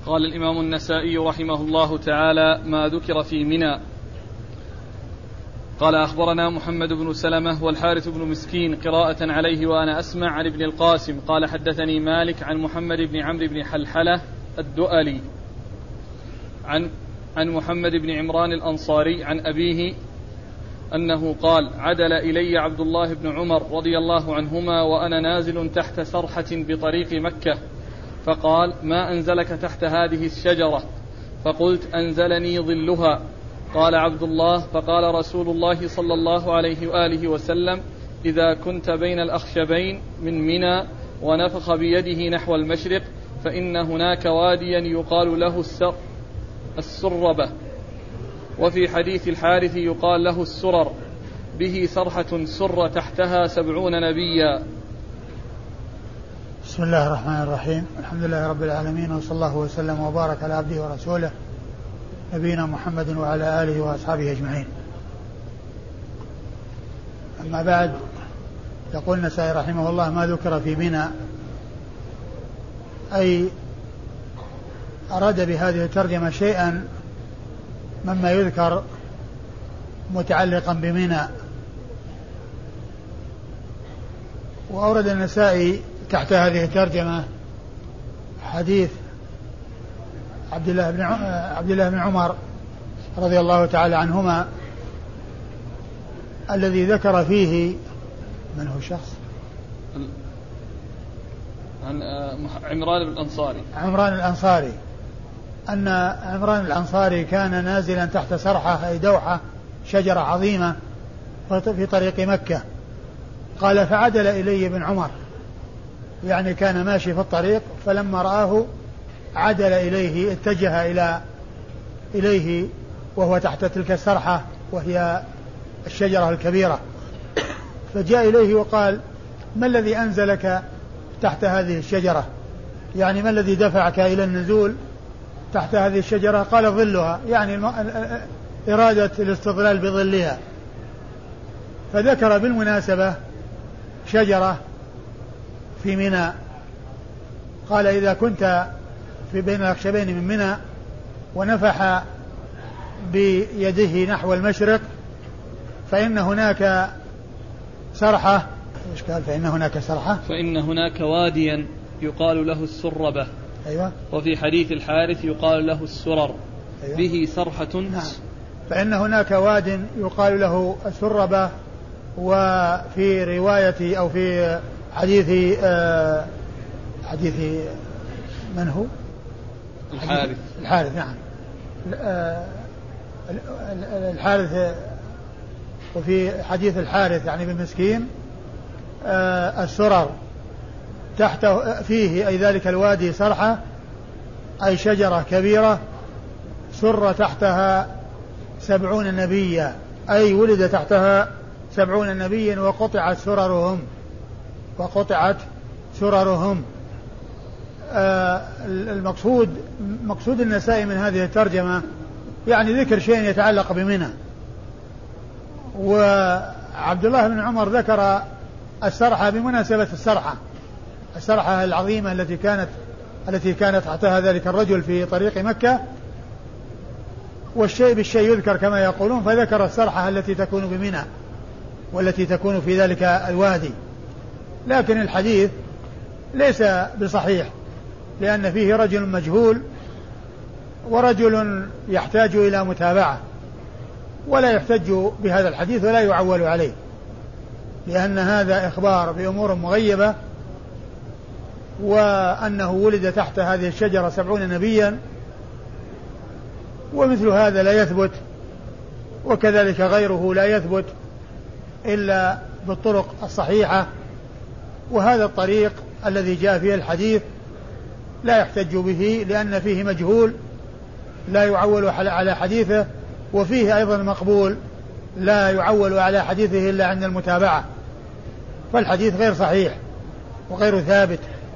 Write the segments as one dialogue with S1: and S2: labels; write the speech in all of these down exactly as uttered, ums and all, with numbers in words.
S1: قال الإمام النسائي رحمه الله تعالى: ما ذكر في منى. قال: أخبرنا محمد بن سلمة والحارث بن مسكين قراءة عليه وأنا أسمع عن ابن القاسم قال: حدثني مالك عن محمد بن عمرو بن حلحلة الدؤلي عن عن محمد بن عمران الأنصاري عن أبيه أنه قال: عدل إلي عبد الله بن عمر رضي الله عنهما وأنا نازل تحت سرحة بطريق مكة، فقال: ما أنزلك تحت هذه الشجرة؟ فقلت: أنزلني ظلها. قال عبد الله: فقال رسول الله صلى الله عليه وآله وسلم: إذا كنت بين الأخشبين من منى ونفخ بيده نحو المشرق فإن هناك واديا يقال له السر السربة، وفي حديث الحارث يقال له السرر، به سرحة سر تحتها سبعون نبيا.
S2: بسم الله الرحمن الرحيم. الحمد لله رب العالمين، وصلى الله وسلم وبارك على عبده ورسوله نبينا محمد وعلى آله وأصحابه أجمعين. أما بعد، يقول النسائي رحمه الله: ما ذكر في منى، أي أراد بهذه الترجمة شيئا مما يذكر متعلقا بمنى. وأورد النسائي تحت هذه الترجمة حديث عبد الله بن عبد الله بن عمر رضي الله تعالى عنهما، الذي ذكر فيه من هو الشخص؟
S1: عن عمران الأنصاري
S2: عمران الأنصاري أن عمران الأنصاري كان نازلا تحت سرحة أي دوحة شجرة عظيمة في طريق مكة. قال: فعدل إلي ابن عمر، يعني كان ماشي في الطريق، فلما رآه عدل إليه، اتجه إلى إليه وهو تحت تلك السرحة وهي الشجرة الكبيرة، فجاء إليه وقال: ما الذي أنزلك تحت هذه الشجرة؟ يعني ما الذي دفعك إلى النزول تحت هذه الشجرة؟ قال: ظلها، يعني إرادة الاستظلال بظلها. فذكر بالمناسبة شجرة في منى، قال: إذا كنت في بين الأخشبين من منى ونفح بيده نحو المشرق فإن هناك سرحة. إيش قال؟ فإن هناك سرحة،
S1: فإن هناك واديا يقال له السربة.
S2: أيوة.
S1: وفي حديث الحارث يقال له السرر. أيوة. به سرحة.
S2: نعم. فإن هناك واد يقال له السربة. وفي رواية أو في حديث آه حديث من هو؟
S1: الحارث.
S2: الحارث نعم. آه الحارث. وفي حديث الحارث يعني بالمسكين آه السرر تحت فيه أي ذلك الوادي سرحة أي شجرة كبيرة سر تحتها سبعون نبيا، أي ولد تحتها سبعون نبيا وقطعت سررهم وقطعت سررهم. آه المقصود مقصود النسائي من هذه الترجمة يعني ذكر شيء يتعلق بمنى. وعبد الله بن عمر ذكر السرحة بمناسبة السرحة السرحة العظيمة التي كانت التي كانت تحتها ذلك الرجل في طريق مكة، والشيء بالشيء يذكر كما يقولون، فذكر السرحة التي تكون بمنى والتي تكون في ذلك الوادي. لكن الحديث ليس بصحيح، لأن فيه رجل مجهول ورجل يحتاج إلى متابعة، ولا يحتج بهذا الحديث ولا يعول عليه، لأن هذا إخبار بأمور مغيبة، وأنه ولد تحت هذه الشجرة سبعون نبيا، ومثل هذا لا يثبت، وكذلك غيره لا يثبت إلا بالطرق الصحيحة. وهذا الطريق الذي جاء فيه الحديث لا يحتج به، لأن فيه مجهول لا يعول على حديثه، وفيه أيضا مقبول لا يعول على حديثه إلا عند المتابعة، فالحديث غير صحيح وغير ثابت.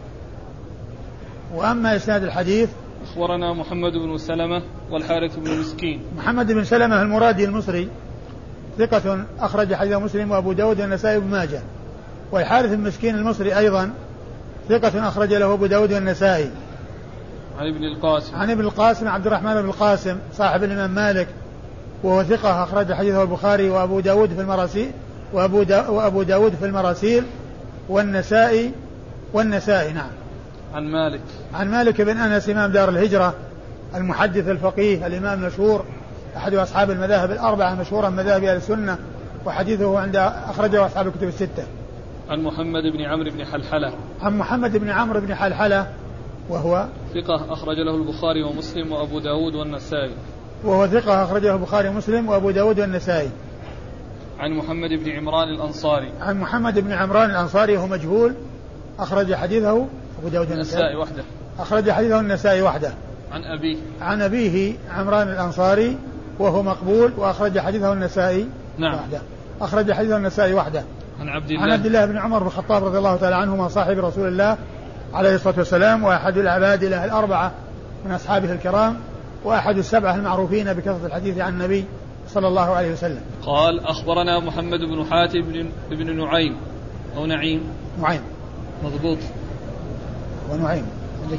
S2: وأما إسناد الحديث:
S1: أخبرنا محمد بن سلمة والحارث بن مسكين.
S2: محمد بن سلمة المرادي المصري ثقة أخرج حديث مسلم وأبو داود والنسائي بن ماجه. والحارث بن مسكين المصري أيضا ثقة أخرج له أبو داود والنسائي.
S1: عن ابن القاسم
S2: عن ابن القاسم عبد الرحمن بن القاسم صاحب الإمام مالك وهو ثقة أخرج حديثه البخاري وأبو داود في المراسيل وأبو, دا وأبو داود في المراسيل والنسائي والنسائي نعم.
S1: عن مالك
S2: عن مالك بن أنس إمام دار الهجرة المحدث الفقيه الإمام المشهور أحد أصحاب المذاهب الأربعة مشهورا مذاهب أهل السنة وحديثه عند أخرجه أصحاب الكتب الستة.
S1: عن محمد بن عمرو بن حلحلة
S2: عن محمد بن عمرو بن حلحلة وهو
S1: ثقة أخرج له البخاري ومسلم وأبو داود والنسائي
S2: وهو ثقة أخرجه البخاري ومسلم وأبو داود والنسائي.
S1: عن محمد بن عمران الأنصاري
S2: عن محمد بن عمران الأنصاري هو مجهول أخرج حديثه أبو داود
S1: والنسائي وحده
S2: أخرج حديثه النسائي وحده.
S1: عن أبيه
S2: عن أبيه عمران الأنصاري وهو مقبول وأخرج حديثه النسائي
S1: نعم
S2: وحده أخرج حديثه النسائي وحده.
S1: عن عبد الله
S2: عن عبد الله بن عمر بن الخطاب رضي الله تعالى عنهما صاحب رسول الله عليه الصلاة والسلام وأحد العباد له الأربعة من أصحابه الكرام وأحد السبعة المعروفين بكثرة الحديث عن النبي صلى الله عليه وسلم.
S1: قال أخبرنا محمد بن حاتم بن نعيم أو نعيم
S2: نعيم
S1: مضبوط
S2: ونعيم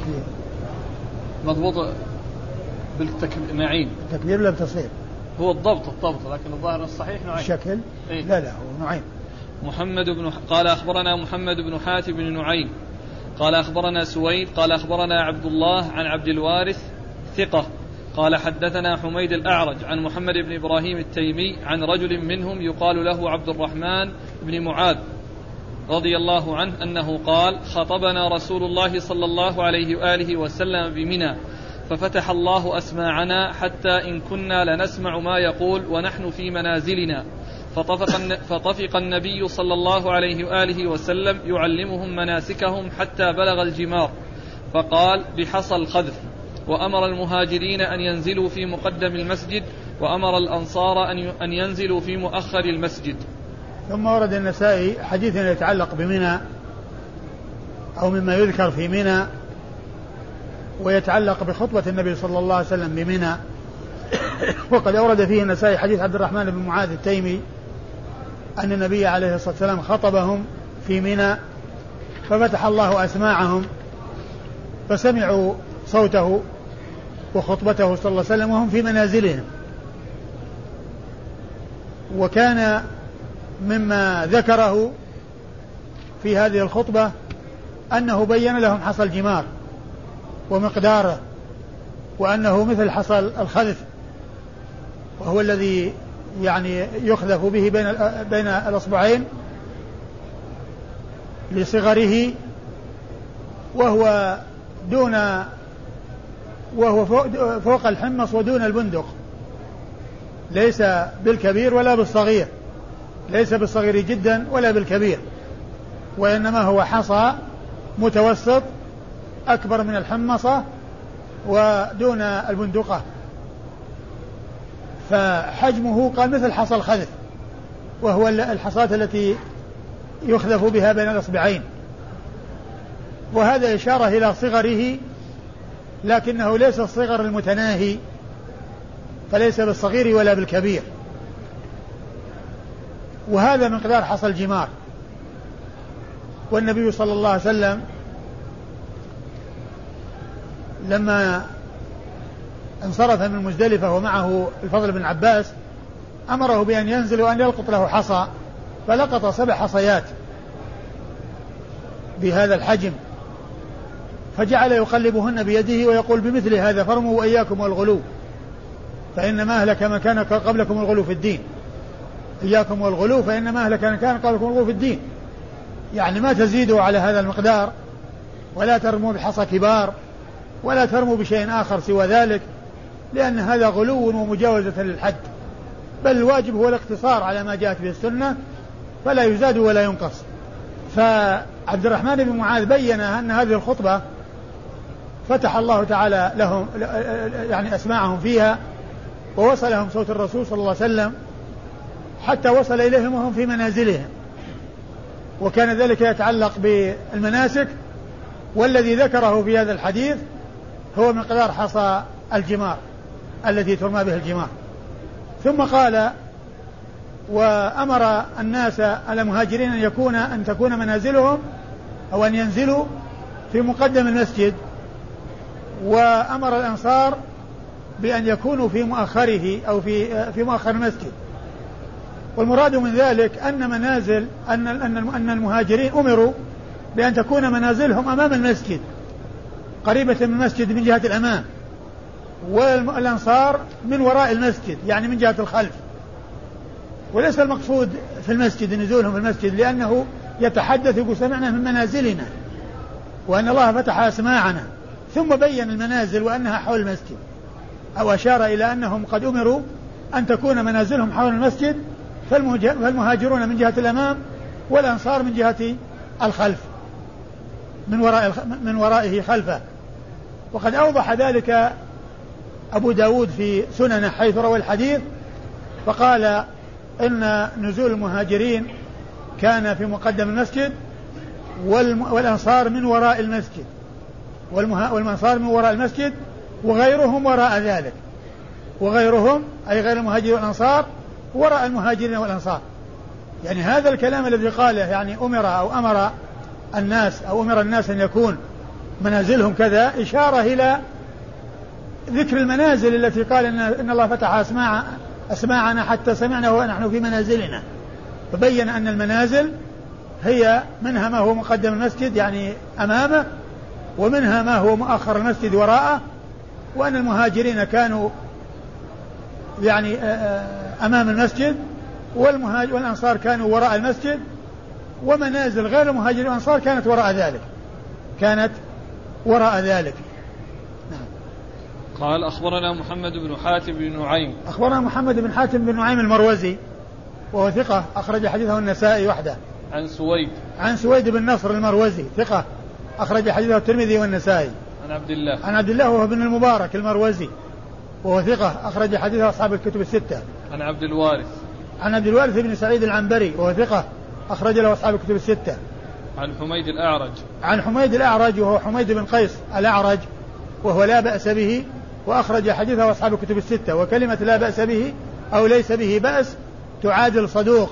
S1: مضبوط بالتكبير نعيم
S2: التكبير ولا بالتصغير؟
S1: هو الضبط الضبط لكن الظاهر الصحيح نعيم
S2: الشكل
S1: إيه؟
S2: لا لا هو نعيم.
S1: محمد بن قال أخبرنا محمد بن حاتم بن نعيم قال أخبرنا سويد قال أخبرنا عبد الله عن عبد الوارث ثقة قال حدثنا حميد الأعرج عن محمد بن إبراهيم التيمي عن رجل منهم يقال له عبد الرحمن بن معاذ رضي الله عنه أنه قال خطبنا رسول الله صلى الله عليه وآله وسلم بمنى ففتح الله أسماعنا حتى إن كنا لنسمع ما يقول ونحن في منازلنا فطفق, فطفق النبي صلى الله عليه وآله وسلم يعلمهم مناسكهم حتى بلغ الجمار فقال بحصى الخذف وأمر المهاجرين أن ينزلوا في مقدم المسجد وأمر الأنصار أن ينزلوا في مؤخر المسجد.
S2: ثم ورد النسائي حديث يتعلق بمنى أو مما يذكر في منى ويتعلق بخطبة النبي صلى الله عليه وسلم بمنى وقد أورد فيه النسائي حديث عبد الرحمن بن معاذ التيمي أن النبي عليه الصلاة والسلام خطبهم في منى ففتح الله أسماعهم فسمعوا صوته وخطبته صلى الله عليه وسلم وهم في منازلهم. وكان مما ذكره في هذه الخطبة أنه بين لهم حصى الجمار ومقداره وأنه مثل حصى الخذف وهو الذي يعني يخذف به بين بين الأصبعين لصغره وهو دون وهو فوق, فوق الحمص ودون البندق ليس بالكبير ولا بالصغير ليس بالصغير جدا ولا بالكبير وإنما هو حصى متوسط أكبر من الحمصة ودون البندقة فحجمه قال مثل حصى الخذف وهو الحصاة التي يخذف بها بين الأصبعين وهذا إشارة إلى صغره لكنه ليس الصغر المتناهي فليس بالصغير ولا بالكبير وهذا مقدار حصى الجمار. والنبي صلى الله عليه وسلم لما انصرف من مزدلفة ومعه الفضل بن عباس أمره بأن ينزل وأن يلقط له حصى فلقط سبع حصيات بهذا الحجم فجعل يقلبهن بيده ويقول بمثل هذا فرموا وإياكم والغلو فإنما أهلك من كان قبلكم الغلو في الدين إياكم والغلو فإنما أهلك من كان قبلكم الغلو في الدين يعني ما تزيدوا على هذا المقدار ولا ترموا بحصى كبار ولا ترموا بشيء آخر سوى ذلك لأن هذا غلو ومجاوزة للحد بل الواجب هو الاقتصار على ما جاءت به السنة فلا يزاد ولا ينقص. فعبد الرحمن بن معاذ بين أن هذه الخطبة فتح الله تعالى لهم يعني أسماعهم فيها ووصلهم صوت الرسول صلى الله عليه وسلم حتى وصل إليهم وهم في منازلهم وكان ذلك يتعلق بالمناسك والذي ذكره في هذا الحديث هو مقدار حصى الجمار التي ترمى به الجمار. ثم قال وأمر الناس على المهاجرين أن يكون أن تكون منازلهم أو أن ينزلوا في مقدم المسجد وأمر الأنصار بأن يكونوا في مؤخره أو في في مؤخر المسجد. والمراد من ذلك أن منازل أن أن المهاجرين أمروا بأن تكون منازلهم أمام المسجد قريبة من المسجد من جهة الأمام، والأنصار من وراء المسجد يعني من جهة الخلف. وليس المقصود في المسجد نزولهم في المسجد، لأنه يتحدث يقول سمعنا من منازلنا وأن الله فتح أسماعنا، ثم بين المنازل وأنها حول المسجد، أو أشار إلى أنهم قد أمروا أن تكون منازلهم حول المسجد، فالمهاجرون من جهة الأمام والأنصار من جهة الخلف من وراء من ورائه خلفه. وقد أوضح ذلك أبو داود في سننه حيث روى الحديث فقال إن نزول المهاجرين كان في مقدم المسجد والأنصار من وراء المسجد، والأنصار من وراء المسجد وغيرهم وراء ذلك، وغيرهم أي غير المهاجرين والأنصار وراء المهاجرين والأنصار. يعني هذا الكلام الذي قاله يعني أمر أو أمر الناس أو أمر الناس أن يكون منازلهم كذا إشارة إلى ذكر المنازل التي قال إن, إن الله فتح أسماع أسماعنا حتى سمعنا ونحن في منازلنا، فبين أن المنازل هي منها ما هو مقدم المسجد يعني أمامه، ومنها ما هو مؤخر المسجد وراءه، وأن المهاجرين كانوا يعني أمام المسجد والمهاجر والأنصار كانوا وراء المسجد، ومنازل غير المهاجرين والأنصار كانت وراء ذلك كانت وراء ذلك.
S1: نعم. قال أخبرنا محمد بن حاتم بن نعيم
S2: أخبرنا محمد بن حاتم بن نعيم المروزي وهو ثقة أخرج حديثه النسائي وحده.
S1: عن سويد
S2: عن سويد بن نصر المروزي ثقة أخرج حديثه الترمذي والنسائي.
S1: عن عبد الله
S2: عن عبد الله وهو بن المبارك المروزي وهو ثقة أخرج حديثه أصحاب الكتب الستة.
S1: عن عبد الوارث
S2: عن عبد الوارث بن سعيد العنبري وهو ثقة أخرج له أصحاب الكتب الستة.
S1: عن حميد الأعرج
S2: عن حميد الأعرج وهو حميد بن قيس الأعرج وهو لا بأس به وأخرج حديثه أصحاب الكتب الستة. وكلمة لا بأس به أو ليس به بأس تعادل صدوق.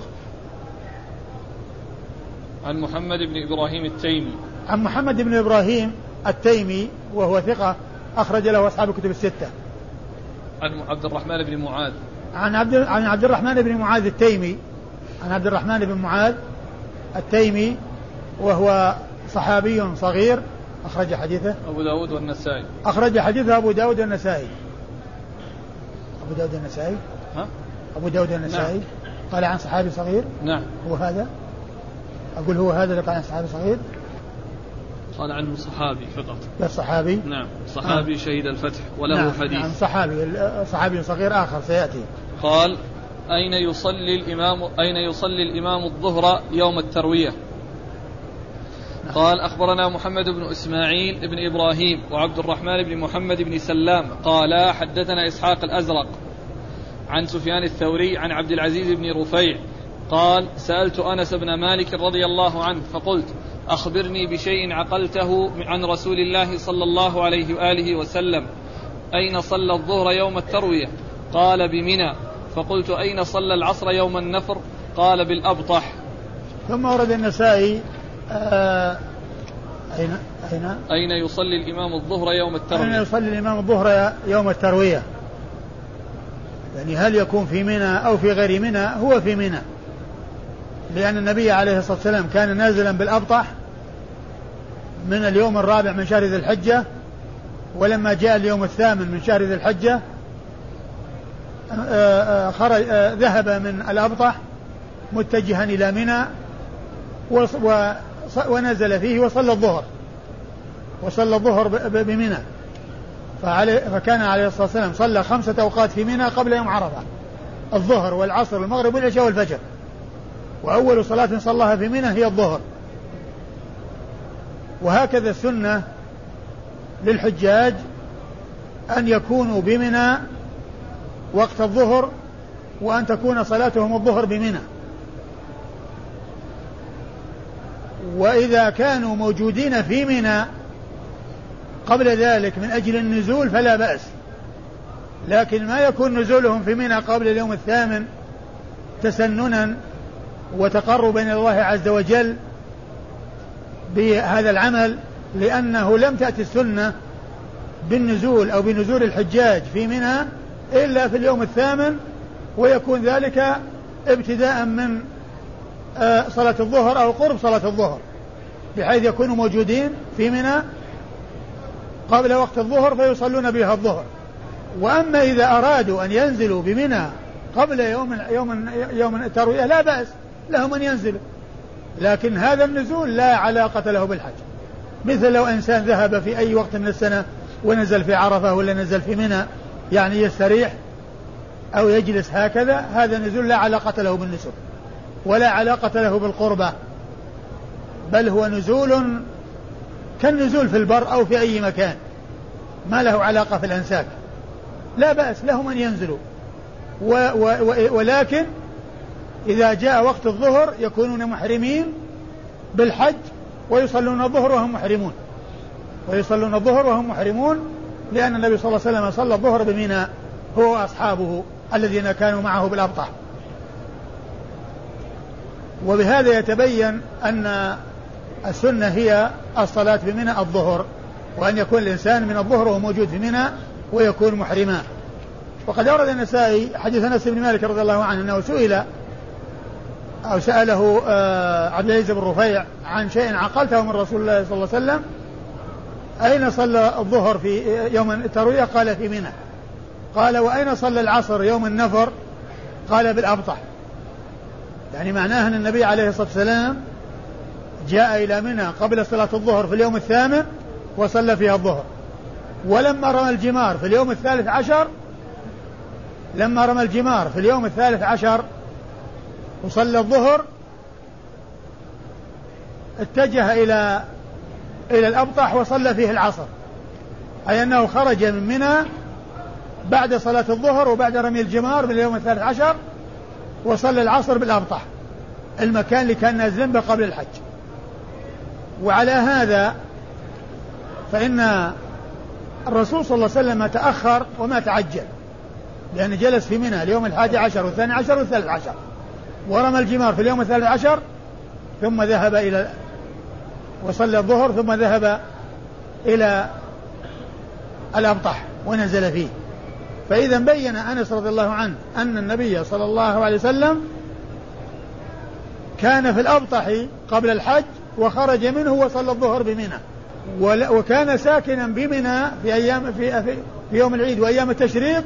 S1: عن محمد بن إبراهيم التيمي
S2: عن محمد بن إبراهيم التيمي وهو ثقة أخرج له أصحاب الكتب الستة.
S1: عن عبد الرحمن بن معاذ
S2: عن عبد عن عبد الرحمن بن معاذ التيمي عن عبد الرحمن بن معاذ التيمي وهو صحابي صغير أخرج حديثه
S1: أبو داود والنسائي
S2: أخرج حديثه أبو داود والنسائي أبو داود والنسائي
S1: ها
S2: أبو داود والنسائي. نعم. قال عن صحابي صغير.
S1: نعم.
S2: هو هذا أقول هو هذا اللي قال عن صحابي صغير
S1: قال عنه صحابي فقط.
S2: لا صحابي.
S1: نعم صحابي. نعم. شهد الفتح وله
S2: نعم.
S1: حديث.
S2: نعم صحابي صحابي صغير آخر سيأتي.
S1: قال أين يصلي الإمام أين يصلي الإمام الظهر يوم التروية؟ نعم. قال أخبرنا محمد بن إسماعيل بن إبراهيم وعبد الرحمن بن محمد بن سلام قال حدثنا إسحاق الأزرق عن سفيان الثوري عن عبد العزيز بن رفيع قال سألت أنس بن مالك رضي الله عنه فقلت أخبرني بشيء عقلته عن رسول الله صلى الله عليه وآله وسلم أين صلى الظهر يوم التروية؟ قال بمنى. فقلت أين صلى العصر يوم النفر؟ قال بالأبطح.
S2: ثم ورد النسائي آه أين أين
S1: أين يصلي الإمام الظهر يوم التروية؟
S2: أين يصلي الإمام الظهر يوم التروية؟ يعني هل يكون في منى أو في غير منى؟ هو في منى، لأن النبي عليه الصلاة والسلام كان نازلا بالأبطح من اليوم الرابع من شهر ذي الحجة، ولما جاء اليوم الثامن من شهر ذي الحجة خرج ذهب من الأبطح متجها إلى منى ونزل فيه وصلى الظهر وصلى الظهر بمنى. فكان عليه الصلاة والسلام صلى خمسة أوقات في منى قبل يوم عرفة، الظهر والعصر والمغرب والعشاء والفجر، وأول صلاة صلىها في منى هي الظهر. وهكذا السنة للحجاج أن يكونوا بمنى وقت الظهر وأن تكون صلاتهم الظهر بمنى. وإذا كانوا موجودين في منى قبل ذلك من أجل النزول فلا بأس، لكن ما يكون نزولهم في منى قبل اليوم الثامن تسننا وتقربا إلى الله عز وجل بهذا العمل، لأنه لم تأتي السنة بالنزول أو بنزول الحجاج في منى إلا في اليوم الثامن، ويكون ذلك ابتداء من صلاة الظهر أو قرب صلاة الظهر، بحيث يكونوا موجودين في منى قبل وقت الظهر فيصلون بها الظهر. وأما إذا أرادوا أن ينزلوا بمنى قبل يوم يوم يوم التروية لا بأس لهم أن ينزلوا، لكن هذا النزول لا علاقة له بالحج. مثل لو إنسان ذهب في أي وقت من السنة ونزل في عرفة ولا نزل في منى يعني يستريح أو يجلس هكذا، هذا النزول لا علاقة له بالنسك ولا علاقة له بالقربة، بل هو نزول كالنزول في البر أو في أي مكان، ما له علاقة في الأنساك، لا بأس لهم أن ينزلوا. و و ولكن إذا جاء وقت الظهر يكونون محرمين بالحج ويصلون الظهر وهم محرمون ويصلون الظهر وهم محرمون لأن النبي صلى الله عليه وسلم صلى الظهر بمنى هو وأصحابه الذين كانوا معه بالأبطح. وبهذا يتبين أن السنة هي الصلاة بمنى الظهر، وأن يكون الإنسان من الظهر وهو موجود في منى ويكون محرما. وقد أورد النسائي حديث أنس بن مالك رضي الله عنه أنه سئل أو سأله عبد العزيز بن رفيع عن شيء عقلته من رسول الله صلى الله عليه وسلم أين صلى الظهر في يوم التروية؟ قال في منى. قال وأين صلى العصر يوم النفر؟ قال بالأبطح. يعني معناه أن النبي عليه الصلاة والسلام جاء إلى منى قبل صلاة الظهر في اليوم الثامن وصلى فيها الظهر، ولما رمى الجمار في اليوم الثالث عشر لما رمى الجمار في اليوم الثالث عشر وصلى الظهر اتجه إلى إلى الأبطح وصلى فيه العصر، أي أنه خرج من منى بعد صلاة الظهر وبعد رمي الجمار من اليوم الثالث عشر وصلى العصر بالأبطح، المكان اللي كان نازل به قبل الحج. وعلى هذا فإن الرسول صلى الله عليه وسلم تأخر وما تعجل، لأنه جلس في منى اليوم الحادي عشر والثاني عشر والثالث عشر، ورمى الجمار في اليوم الثالث عشر، ثم ذهب إلى وصلى الظهر ثم ذهب إلى الأبطح ونزل فيه. فإذا بين أنس رضي الله عنه أن النبي صلى الله عليه وسلم كان في الأبطح قبل الحج وخرج منه وصلى الظهر بمنى، وكان ساكنا بمنى في أيام في, في يوم العيد وأيام التشريق،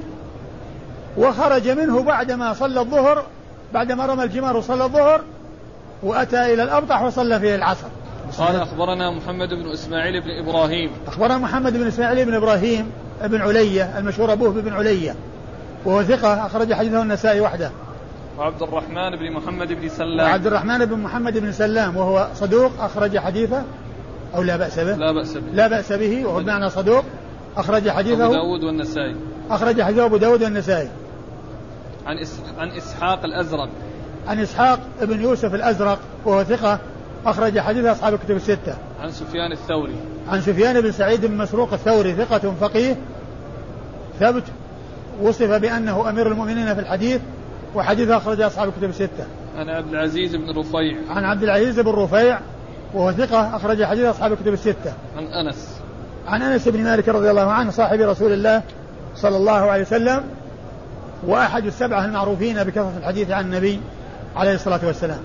S2: وخرج منه بعدما صلى الظهر بعدما رمى الجمار وصلى الظهر وأتى إلى الأبطح وصلى فيه العصر.
S1: قال أخبرنا محمد بن إسماعيل بن إبراهيم
S2: أخبرنا محمد بن إسماعيل بن إبراهيم ابن علية المشهور أبوه بن علية وهو ثقة أخرج حديثه النسائي وحده.
S1: وعبد الرحمن بن محمد بن سلام
S2: وعبد الرحمن بن محمد بن سلام وهو صدوق أخرج حديثه أو لا بأس به
S1: لا بأس به,
S2: لا بأس به وهو بمعنى صدوق أخرج حديثه
S1: أبو داود والنسائي
S2: أخرج حديثه أبو داود والنسائي.
S1: عن إس... عن إسحاق الأزرق
S2: عن إسحاق ابن يوسف الأزرق وهو ثقة أخرج حديث أصحاب الكتب الستة.
S1: عن سفيان الثوري
S2: عن سفيان بن سعيد بن مسروق الثوري ثقة فقيه ثبت وصف بأنه أمير المؤمنين في الحديث وحديث أخرج أصحاب الكتب الستة.
S1: عن عبد العزيز بن رفيع
S2: عن عبد العزيز بن رفيع وهو ثقة أخرج حديث أصحاب الكتب الستة.
S1: عن أنس
S2: عن أنس بن مالك رضي الله عنه صاحب رسول الله صلى الله عليه وسلم وأحد السبعة المعروفين بكثرة الحديث عن النبي عليه الصلاة والسلام.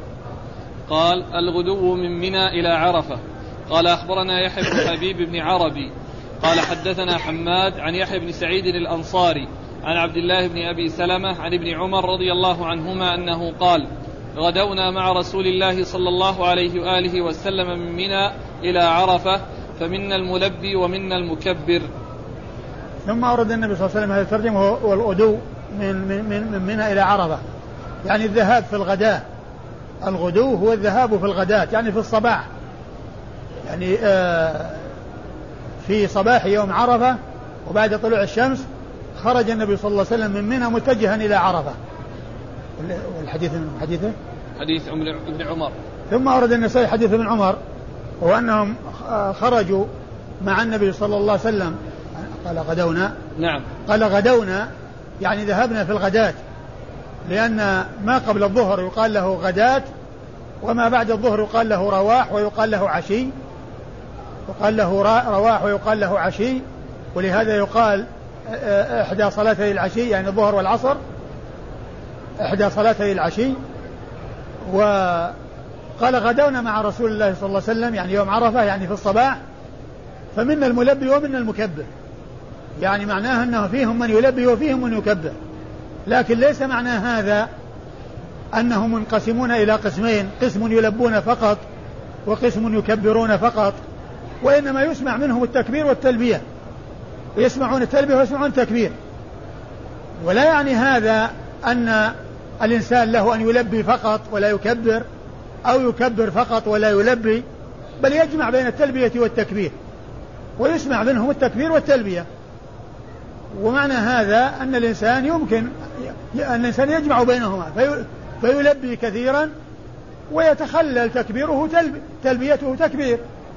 S1: قال الغدو من منى إلى عرفة. قال أخبرنا يحيى بن حبيب بن عربي قال حدثنا حماد عن يحيى بن سعيد الأنصاري عن عبد الله بن أبي سلمة عن ابن عمر رضي الله عنهما أنه قال غدونا مع رسول الله صلى الله عليه وآله وسلم من منى إلى عرفة فمنا الملبي ومنا المكبر.
S2: ثم أورد النبي صلى الله عليه وسلم هذا الترجمة هو الغدو من من من منى إلى عرفة، يعني الذهاب في الغداء. الغدو هو الذهاب في الغداة يعني في الصباح، يعني آه في صباح يوم عرفة وبعد طلوع الشمس خرج النبي صلى الله عليه وسلم من منى متجها إلى عرفة. والحديث من حديثه
S1: حديث ابن عمر.
S2: ثم أورد النسائي حديث ابن عمر وهو أنهم خرجوا مع النبي صلى الله عليه وسلم قال غدونا.
S1: نعم
S2: قال غدونا يعني ذهبنا في الغداة، لأن ما قبل الظهر يقال له غداة وما بعد الظهر يقال له رواح ويقال له عشي، يقال له رواح ويقال له عشي، ولهذا يقال إحدى صلاتي العشي يعني الظهر والعصر، إحدى صلاتي العشي. وقال غدونا مع رسول الله صلى الله عليه وسلم يعني يوم عرفة يعني في الصباح، فمنا الملبي ومنا المكبر، يعني معناه أنه فيهم من يلبي وفيهم من يكبر، لكن ليس معنى هذا أنهم منقسمون إلى قسمين، قسم يلبون فقط وقسم يكبرون فقط، وإنما يسمع منهم التكبير والتلبية، يسمعون التلبية ويسمعون التكبير. ولا يعني هذا أن الإنسان له أن يلبي فقط ولا يكبر، أو يكبر فقط ولا يلبي، بل يجمع بين التلبية والتكبير ويسمع منهم التكبير والتلبية. ومعنى هذا أن الإنسان يمكن أن الإنسان يجمع بينهما في فيلبي كثيرا ويتخلل تكبيره تلب تلبيته تكبير،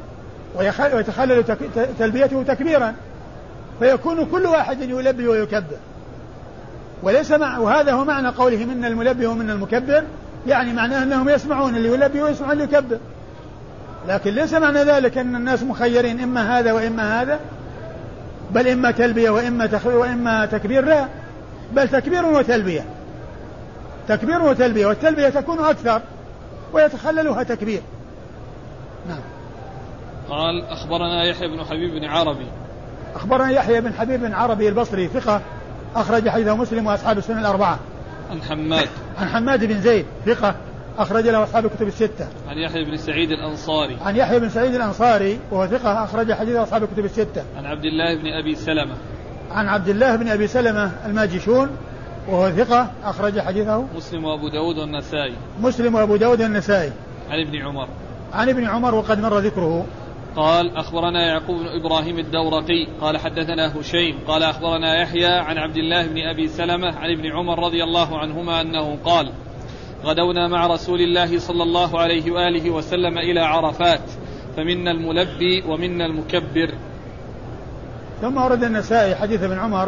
S2: ويتخلل تلبيته تكبيرا، فيكون كل واحد يلبي ويكبر. وليس مع وهذا هو معنى قوله من الملبي ومن المكبر، يعني معناه أنهم يسمعون اللي يلبي ويسمعون اللي يكبر، لكن ليس معنى ذلك أن الناس مخيرين إما هذا وإما هذا، بل إما تلبية وإما تخبير وإما تكبير، لا، بل تكبير وتلبية، تكبير وتلبية، والتلبية تكون أكثر ويتخللها تكبير. نعم.
S1: قال أخبرنا يحيى بن حبيب بن عربي.
S2: أخبرنا يحيى بن حبيب بن عربي البصري ثقة أخرج حديثه مسلم وأصحاب السنن الأربعة.
S1: عن حماد.
S2: عن حماد بن زيد ثقة أخرج له أصحاب الكتب الستة.
S1: عن يحيى بن سعيد الأنصاري.
S2: عن يحيى بن سعيد الأنصاري وهو ثقة أخرج حديثه أصحاب الكتب الستة.
S1: عن عبد الله بن أبي سلمة.
S2: عن عبد الله بن أبي سلمة الماجشون وهو ثقة أخرج حديثه
S1: مسلم وأبو داود والنسائي.
S2: مسلم وأبو داود والنسائي.
S1: عن ابن عمر.
S2: عن ابن عمر وقد مر ذكره.
S1: قال أخبرنا يعقوب بن إبراهيم الدورقي قال حدثنا هشيم قال أخبرنا يحيى عن عبد الله بن أبي سلمة عن ابن عمر رضي الله عنهما أنه قال غدونا مع رسول الله صلى الله عليه وآله وسلم إلى عرفات فمنا الملبي ومنا المكبر.
S2: ثم ورد النسائي حديث ابن عمر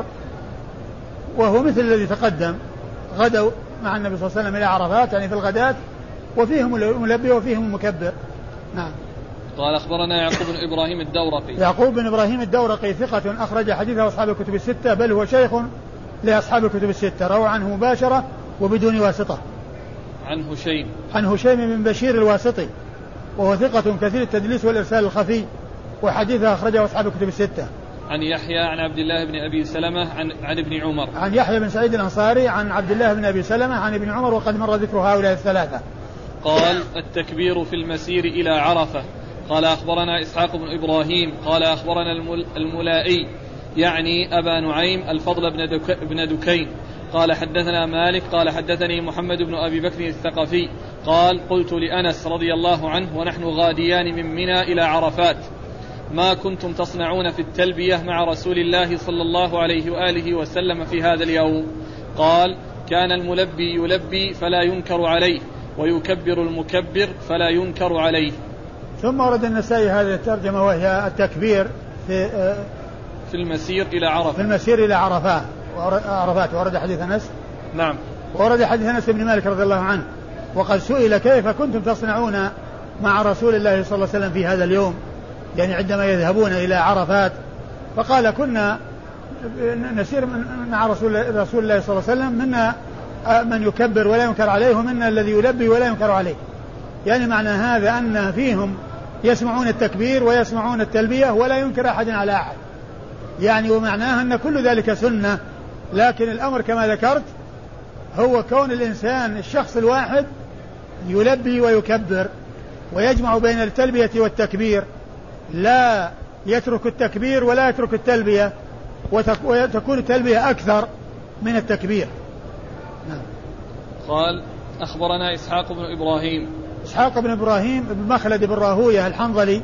S2: وهو مثل الذي تقدم، غدوا مع النبي صلى الله عليه وسلم إلى عرفات يعني في الغداة، وفيهم الملبي وفيهم المكبر. نعم.
S1: قال أخبرنا يعقوب بن إبراهيم الدورقي.
S2: يعقوب بن إبراهيم الدورقي ثقة أخرج حديثه أصحاب الكتب الستة، بل هو شيخ لأصحاب الكتب الستة، روى عنه مباشرة وبدون واسطة.
S1: عن هشيم.
S2: عن هشيم بن بشير الواسطي وهو ثقة كثير التدليس والإرسال الخفي، وحديثه أخرجه أصحاب الكتب الستة.
S1: عن يحيى عن عبد الله بن أبي سلمة عن, عن ابن عمر.
S2: عن يحيى بن سعيد الأنصاري عن عبد الله بن أبي سلمة عن ابن عمر وقد مر ذكر هؤلاء الثلاثة.
S1: قال التكبير في المسير إلى عرفة. قال أخبرنا إسحاق بن إبراهيم قال أخبرنا الملائي يعني أبا نعيم الفضل بن, دك بن دكين قال حدثنا مالك قال حدثني محمد بن أبي بكر الثقفي قال قلت لأنس رضي الله عنه ونحن غاديان من منى إلى عرفات ما كنتم تصنعون في التلبية مع رسول الله صلى الله عليه وآله وسلم في هذا اليوم؟ قال كان الملبي يلبي فلا ينكر عليه ويكبر المكبر فلا ينكر عليه.
S2: ثم ورد النسائي هذه الترجمة وهي التكبير في
S1: في المسير إلى عرفة.
S2: في المسير إلى عرفات عرفات ورد حديث أنس.
S1: نعم.
S2: ورد حديث أنس بن مالك رضي الله عنه وقد سئل كيف كنتم تصنعون مع رسول الله صلى الله عليه وسلم في هذا اليوم، يعني عندما يذهبون إلى عرفات، فقال كنا نسير مع رسول, رسول الله صلى الله عليه وسلم منا من يكبر ولا ينكر عليه ومنا الذي يلبي ولا ينكر عليه، يعني معنى هذا أن فيهم يسمعون التكبير ويسمعون التلبية ولا ينكر أحد على أحد، يعني ومعناها أن كل ذلك سنة، لكن الأمر كما ذكرت هو كون الإنسان الشخص الواحد يلبي ويكبر ويجمع بين التلبية والتكبير، لا يترك التكبير ولا يترك التلبية، وتكون التلبية أكثر من التكبير. نعم.
S1: قال أخبرنا إسحاق بن إبراهيم.
S2: إسحاق بن إبراهيم بن مخلد بن راهوية الحنظلي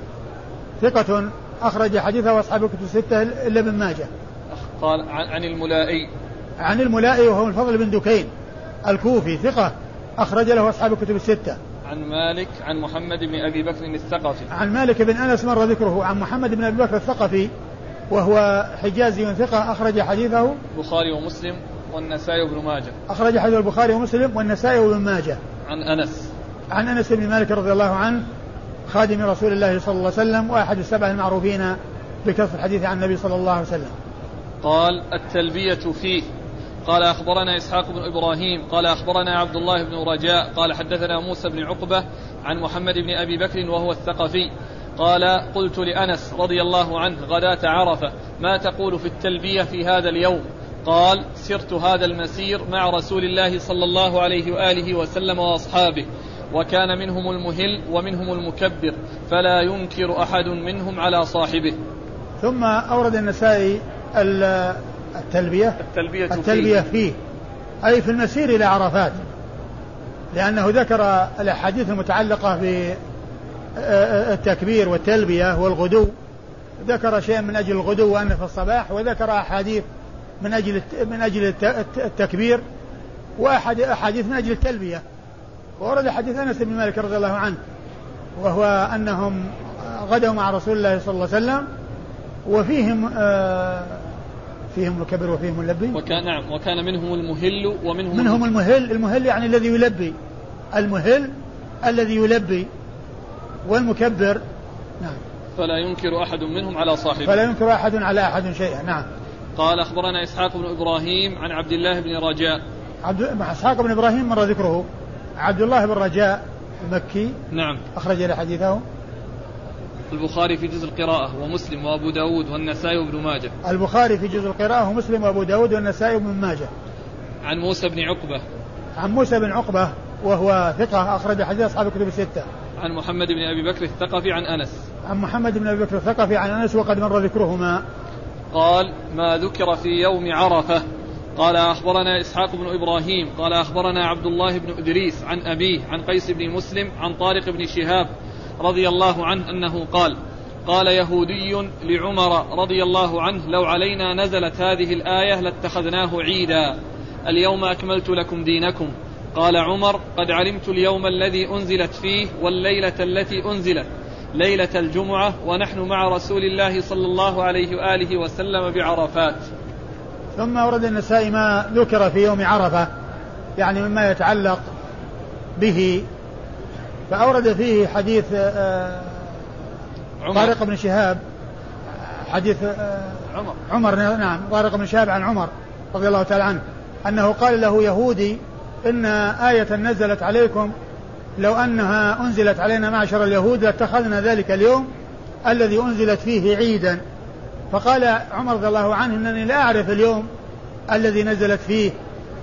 S2: ثقة أخرج حديثه أصحاب الكتب الستة إلا ابن ماجه.
S1: قال عن الملائي.
S2: عن الملائي وهو الفضل بن دكين الكوفي ثقة أخرج له أصحاب الكتب الستة.
S1: عن مالك عن محمد بن أبي بكر الثقفي.
S2: عن مالك بن أنس مر ذكره. عن محمد بن أبي بكر الثقفي وهو حجازي ثقة أخرج حديثه
S1: البخاري ومسلم والنسائي وابن ماجه.
S2: أخرج حديث البخاري ومسلم والنسائي وابن ماجه.
S1: عن أنس.
S2: عن أنس بن مالك رضي الله عنه خادم رسول الله صلى الله عليه وسلم وأحد السبع المعروفين بكثرة الحديث عن النبي صلى الله عليه وسلم.
S1: قال التلبية فيه. قال أخبرنا إسحاق بن إبراهيم قال أخبرنا عبد الله بن رجاء قال حدثنا موسى بن عقبة عن محمد بن أبي بكر وهو الثقفي قال قلت لأنس رضي الله عنه غداة عرفة ما تقول في التلبية في هذا اليوم؟ قال سرت هذا المسير مع رسول الله صلى الله عليه وآله وسلم وأصحابه وكان منهم المهل ومنهم المكبر فلا ينكر أحد منهم على صاحبه.
S2: ثم أورد النسائي التلبية
S1: التلبية,
S2: التلبية فيه. فيه أي في المسير إلى عرفات، لأنه ذكر الأحاديث المتعلقة بالتكبير والتلبية والغدو، ذكر شيء من أجل الغدو وأنه في الصباح، وذكر أحاديث من أجل من أجل التكبير وأحد أحاديث من أجل التلبية. وورد حديث أنس بن مالك رضي الله عنه وهو أنهم غدوا مع رسول الله صلى الله عليه وسلم وفيهم آه فيهم مكبر وفيهم ملبي.
S1: وكان نعم وكان منهم المهل ومنهم
S2: منهم المهل. المهل يعني الذي يلبي، المهل الذي يلبي، والمكبر نعم.
S1: فلا ينكر أحد منهم على صاحبه.
S2: فلا ينكر أحد على أحد شيئا. نعم.
S1: قال أخبرنا إسحاق بن إبراهيم عن عبد الله بن رجاء.
S2: عبد إسحاق بن إبراهيم مر ذكره. عبد الله بن رجاء المكي
S1: نعم
S2: أخرج له حديثه
S1: البخاري في جزء القراءة ومسلم وأبو داود والنسائي وابن ماجه.
S2: البخاري في جزء القراءة ومسلم وأبو داود والنسائي وابن ماجه.
S1: عن موسى بن عقبة.
S2: عن موسى بن عقبة وهو ثقة أخرج حديث أصحاب الكتب الستة.
S1: عن محمد بن أبي بكر الثقفي عن أنس.
S2: عن محمد بن أبي بكر الثقفي عن أنس وقد مر ذكرهما.
S1: قال ما ذكر في يوم عرفة. قال أخبرنا إسحاق بن إبراهيم قال أخبرنا عبد الله بن إدريس عن أبيه عن قيس بن مسلم عن طارق بن شهاب رضي الله عنه أنه قال قال يهودي لعمر رضي الله عنه لو علينا نزلت هذه الآية لاتخذناه عيدا اليوم أكملت لكم دينكم. قال عمر قد علمت اليوم الذي أنزلت فيه والليلة التي أنزلت ليلة الجمعة ونحن مع رسول الله صلى الله عليه وآله وسلم بعرفات.
S2: ثم ورد النسائي ما ذكر في يوم عرفة يعني مما يتعلق به، فأورد فيه حديث طارق بن شهاب حديث
S1: عمر.
S2: عمر نعم طارق بن شهاب عن عمر رضي الله تعالى عنه أنه قال له يهودي إن آية نزلت عليكم لو أنها أنزلت علينا معشر اليهود لاتخذنا ذلك اليوم الذي أنزلت فيه عيدا. فقال عمر رضي الله عنه إنني لا أعرف اليوم الذي نزلت فيه،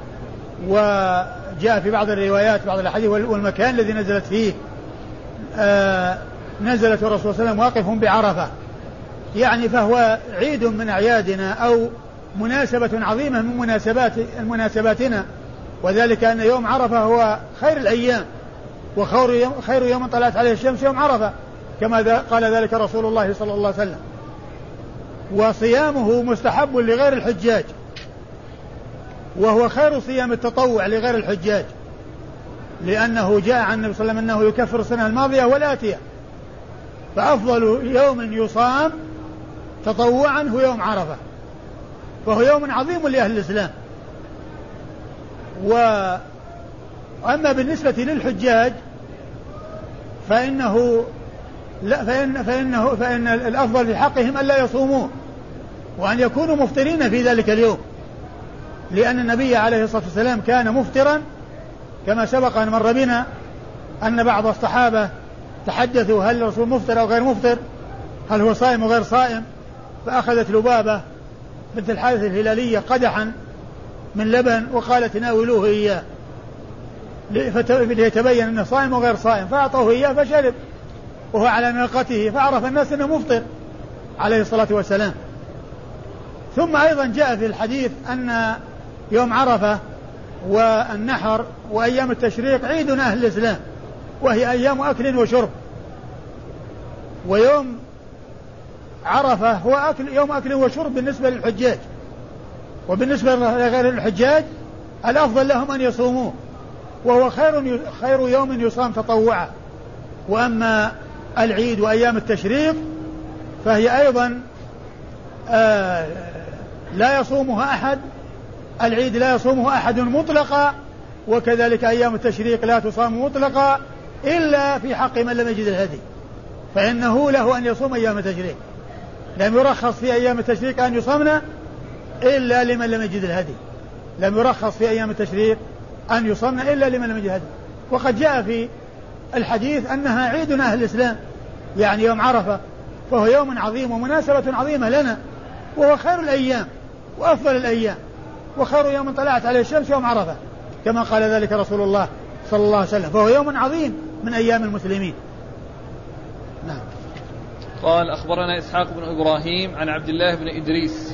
S2: وجاء في بعض الروايات بعض الأحاديث والمكان الذي نزلت فيه آه نزلت الرسول صلى الله عليه وسلم واقف بعرفة، يعني فهو عيد من أعيادنا أو مناسبة عظيمة من مناسبات مناسباتنا، وذلك أن يوم عرفة هو خير الأيام وخير يوم, خير يوم طلعت عليه الشمس يوم عرفة كما قال ذلك رسول الله صلى الله عليه وسلم. وصيامه مستحب لغير الحجاج وهو خير صيام التطوع لغير الحجاج، لأنه جاء عن النبي صلى الله عليه وسلم أنه يكفر السنة الماضية والآتية، فأفضل يوم يصام تطوعا هو يوم عرفة، فهو يوم عظيم لأهل الإسلام. وأما بالنسبة للحجاج فإنه لا فإن فإنه فإن الأفضل في حقهم أن لا يصوموا وأن يكونوا مفطرين في ذلك اليوم، لأن النبي عليه الصلاة والسلام كان مفطرا كما سبق أن مر بنا أن بعض الصحابة تحدثوا هل الرسول مفطر أو غير مفطر، هل هو صائم أو غير صائم، فأخذت لبابة بنت الحارث الهلالية قدحا من لبن وقالت ناولوه إياه ليتبين أنه صائم وغير صائم، فأعطوه إياه فشرب وهو على ناقته فعرف الناس أنه مفطر عليه الصلاة والسلام. ثم أيضا جاء في الحديث أن يوم عرفة والنحر وأيام التشريق عيد أهل الإسلام وهي أيام أكل وشرب، ويوم عرفة هو أكل يوم أكل وشرب بالنسبة للحجاج، وبالنسبة لغير الحجاج الأفضل لهم أن يصوموه وهو خير خير يوم يصام تطوعا. وأما العيد وأيام التشريق فهي أيضا آه لا يصومها أحد، العيد لا يصومه أحد مطلقا، وكذلك أيام التشريق لا تصام مطلقا إلا في حق من لم يجد الهدي، فإنه له أن يصوم أيام التشريق، لم يرخص في أيام التشريق أن يصمنا إلا لمن لم يجد الهدي. لم يرخص في أيام التشريق أن يصمنا إلا لمن لم يجد الهدي. وقد جاء في الحديث أنها عيد أهل الإسلام، يعني يوم عرفة، فهو يوم عظيم ومناسبة عظيمة لنا، وهو خير الأيام وأفضل الأيام، وخير يوم طلعت عليه الشمس يوم عرفة كما قال ذلك رسول الله صلى الله عليه وسلم، فهو يوم عظيم من أيام المسلمين. نعم.
S1: قال أخبرنا إسحاق بن إبراهيم عن عبد الله بن إدريس.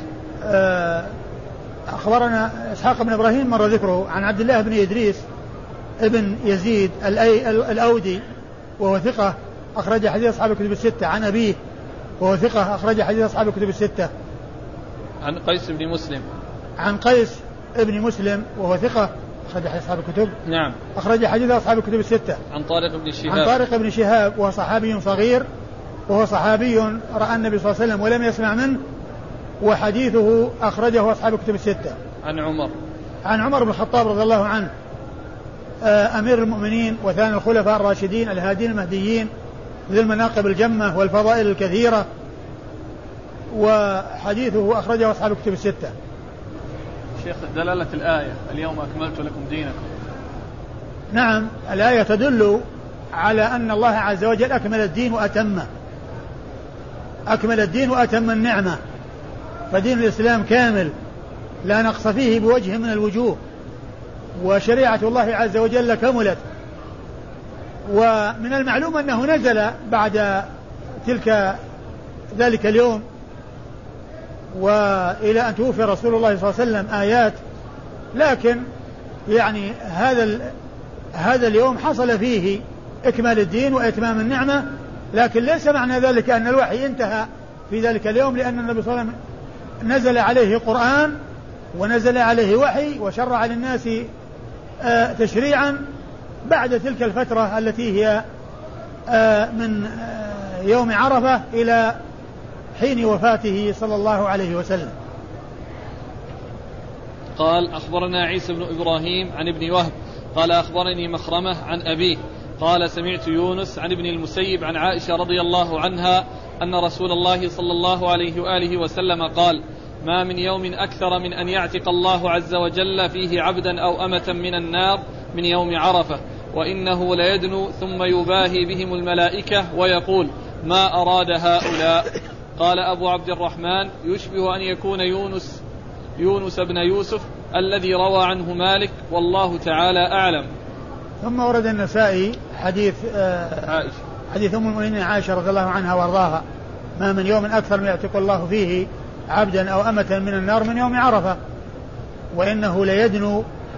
S2: أخبرنا إسحاق بن إبراهيم مر ذكره عن عبد الله بن إدريس ابن يزيد الأودي وهو ثقة أخرج حديث أصحاب الكتب الستة، عن أبيه وهو ثقة أخرج حديث أصحاب الكتب الستة.
S1: عن قيس بن مسلم.
S2: عن قيس ابن مسلم وهو ثقة أخرج حديث أصحاب الكتب.
S1: نعم.
S2: أخرج حديث أصحاب الكتب الستة.
S1: عن طارق بن شهاب.
S2: عن طارق بن شهاب وهو صحابي صغير، وهو صحابي رأى النبي صلى الله عليه وسلم ولم يسمع منه، وحديثه أخرجه أصحاب الكتب الستة.
S1: عن عمر.
S2: عن عمر بن الخطاب رضي الله عنه أمير المؤمنين وثاني الخلفاء الراشدين الهادين المهديين ذي المناقب الجمة والفضائل الكثيرة، وحديثه أخرجه أصحاب الكتب الستة.
S1: شيخ دلالة الآية اليوم أكملت لكم دينكم.
S2: نعم، الآية تدل على أن الله عز وجل أكمل الدين وأتمه، أكمل الدين وأتم النعمة، فدين الإسلام كامل لا نقص فيه بوجه من الوجوه، وشريعة الله عز وجل كملت. ومن المعلوم أنه نزل بعد تلك ذلك اليوم وإلى أن توفي رسول الله صلى الله عليه وسلم آيات، لكن يعني هذا هذا اليوم حصل فيه إكمال الدين وإتمام النعمة، لكن ليس معنى ذلك أن الوحي انتهى في ذلك اليوم، لأن النبي صلى الله عليه وسلم نزل عليه قرآن ونزل عليه وحي وشرع للناس تشريعا بعد تلك الفترة التي هي من يوم عرفة إلى حين وفاته صلى الله عليه وسلم.
S1: قال أخبرنا عيسى بن إبراهيم عن ابن وهب قال أخبرني مخرمة عن أبيه قال سمعت يونس عن ابن المسيب عن عائشة رضي الله عنها أن رسول الله صلى الله عليه وآله وسلم قال ما من يوم أكثر من أن يعتق الله عز وجل فيه عبدا أو أمة من النار من يوم عرفة، وإنه ليدنو ثم يباهي بهم الملائكة ويقول ما أراد هؤلاء. قال أبو عبد الرحمن يشبه أن يكون يونس يونس بن يوسف الذي روى عنه مالك، والله تعالى أعلم.
S2: ثم ورد النسائي حديث آه
S1: عائشة
S2: حديث أم المؤمنين عائشة رضي الله عنها وارضاها ما من يوم أكثر من يعتق الله فيه عبدا أو أمة من النار من يوم عرفة، وإنه ليدنو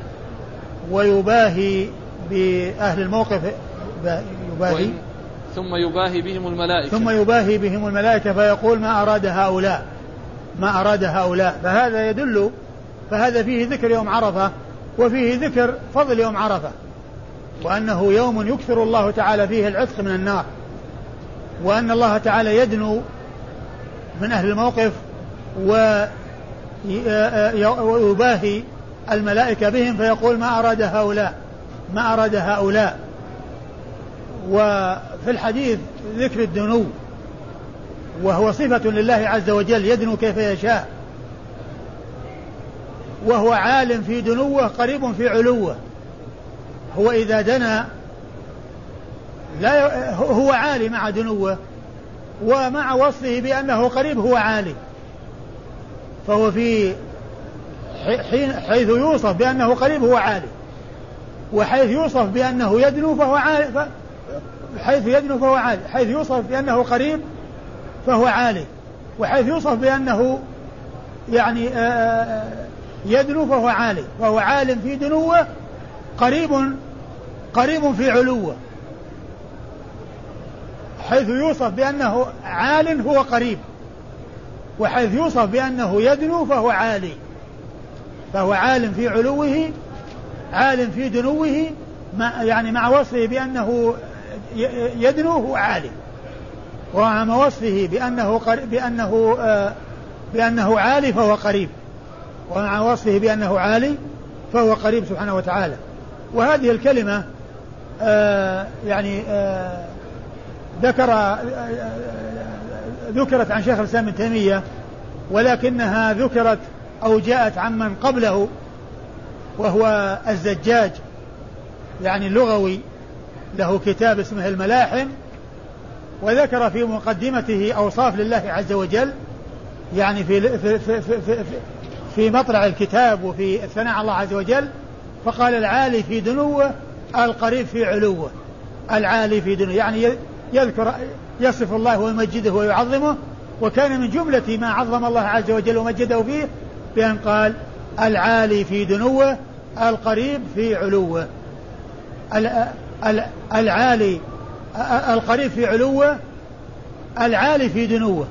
S2: ويباهي بأهل الموقف يباهي
S1: ثم يباهي بهم الملائكة
S2: ثم يباهي بهم الملائكة فيقول ما أراد هؤلاء ما أراد هؤلاء فهذا يدل فهذا فيه ذكر يوم عرفة وفيه ذكر فضل يوم عرفة، وأنه يوم يكثر الله تعالى فيه العتق من النار، وأن الله تعالى يدنو من أهل الموقف ويباهي الملائكة بهم فيقول ما أراد هؤلاء ما أراد هؤلاء. وفي الحديث ذكر الدنو وهو صفة لله عز وجل يدنو كيف يشاء، وهو عالم في دنوه قريب في علوه. هو إذا دنا لا هو عالي مع دنوه، ومع وصفه بأنه قريب هو عالي، فهو في حيث يوصف بأنه قريب هو عالي، وحيث يوصف بأنه يدنو فهو عالي، حيث يدنو فهو عالي، حيث يوصف بأنه قريب فهو عالي، وحيث يوصف بأنه يعني يدنو فهو عالي، فهو عالم في دنوه قريب قريب في علوه. حيث يوصف بأنه عال هو قريب، وحيث يوصف بأنه يدنو فهو عالي، فهو عالم في علوه عالم في دنوه، يعني مع وصفه بأنه يدنو هو عالي، ومع وصفه بأنه بأنه آه بأنه عالي فهو قريب، ومع وصفه بأنه عالي فهو قريب سبحانه وتعالى. وهذه الكلمة آه يعني آه ذكر ذكرت عن شيخ الإسلام ابن تيمية، ولكنها ذكرت أو جاءت عمن قبله وهو الزجاج، يعني اللغوي، له كتاب اسمه الملاحم، وذكر في مقدمته أوصاف لله عز وجل، يعني في في في في, في, في مطلع الكتاب وفي الثناء على الله عز وجل، فقال العالي في دنوه القريب في علوه. العالي في دنوه يعني يذكر يصف الله ويمجده ويعظمه، وكان من جملة ما عظم الله عز وجل ومجده فيه بأن قال العالي في دنوه القريب في علوه. العالي القريب في علوه، العالي في دنوه.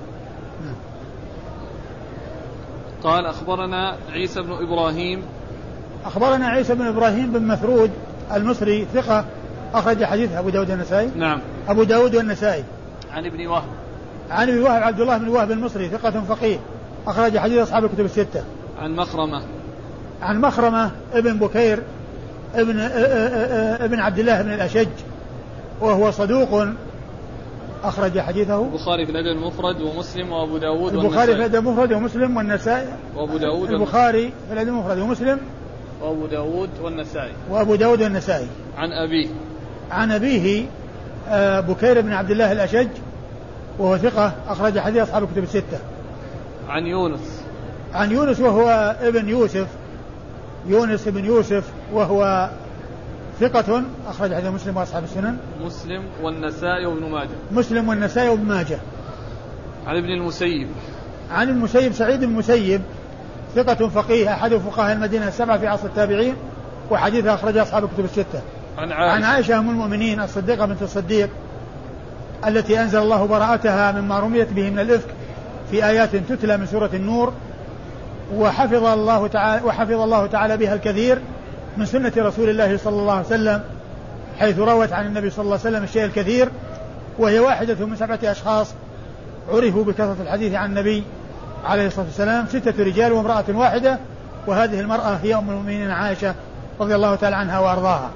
S1: قال أخبرنا عيسى بن إبراهيم
S2: أخبرنا عيسى بن إبراهيم بن مثرود المصري ثقة، أخرج حديث أبو داود والنسائي.
S1: نعم.
S2: أبو داود والنسائي.
S1: عن ابن وهب
S2: عن ابن وهب عبد الله بن وهب المصري ثقة فقيه، أخرج حديث أصحاب الكتب الستة.
S1: عن مخرمة
S2: عن مخرمة ابن بكير ابن ابن عبد الله بن الأشج، وهو صدوق، أخرج حديثه
S1: البخاري في الأدب المفرد ومسلم وأبو داود والنسائي.
S2: البخاري في الأدب المفرد ومسلم والنسائي
S1: وأبو داود.
S2: البخاري في الأدب المفرد ومسلم
S1: وأبو داود والنسائي.
S2: وأبو داود والنسائي.
S1: عن أبيه
S2: عن أبيه بكير بن عبد الله الأشج، وهو ثقة، أخرج حديث أصحاب الكتب الستة.
S1: عن يونس
S2: عن يونس وهو ابن يوسف، يونس ابن يوسف، وهو ثقة، أخرج حديث مسلم وأصحاب السنن.
S1: مسلم والنسائي وابن ماجه.
S2: مسلم والنسائي وابن ماجه.
S1: عن ابن المسيب
S2: عن المسيب سعيد بن المسيب ثقة فقيه، أحد فقهاء المدينة السبعة في عصر التابعين، وحديثه أخرج أصحاب الكتب الستة.
S1: عن عائشة,
S2: عن عائشة أم المؤمنين الصديقة بنت الصديق التي أنزل الله براءتها مما رميت به من الإفك في آيات تتلى من سورة النور، وحفظ الله تعالى وحفظ الله تعالى بها الكثير من سنة رسول الله صلى الله عليه وسلم، حيث روت عن النبي صلى الله عليه وسلم الشيء الكثير، وهي واحدة من سبعة أشخاص عرفوا بكثرة الحديث عن النبي عليه الصلاة والسلام، ستة رجال وامرأة واحدة، وهذه المرأة هي أم المؤمنين عائشة رضي الله تعالى عنها وأرضاها.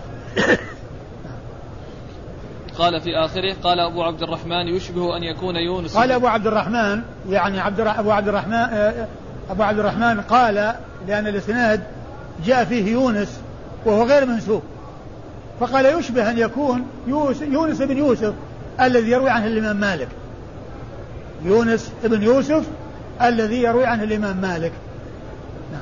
S1: قال في آخره قال أبو عبد الرحمن يشبه أن يكون يونس.
S2: قال أبو عبد الرحمن يعني عبد أبو عبد الرحمن أبو عبد الرحمن قال لأن الإسناد جاء فيه يونس وهو غير منسوب، فقال يشبه أن يكون يونس بن يوسف الذي يروي عنه الإمام مالك، يونس بن يوسف الذي يروي عنه الإمام مالك. نعم.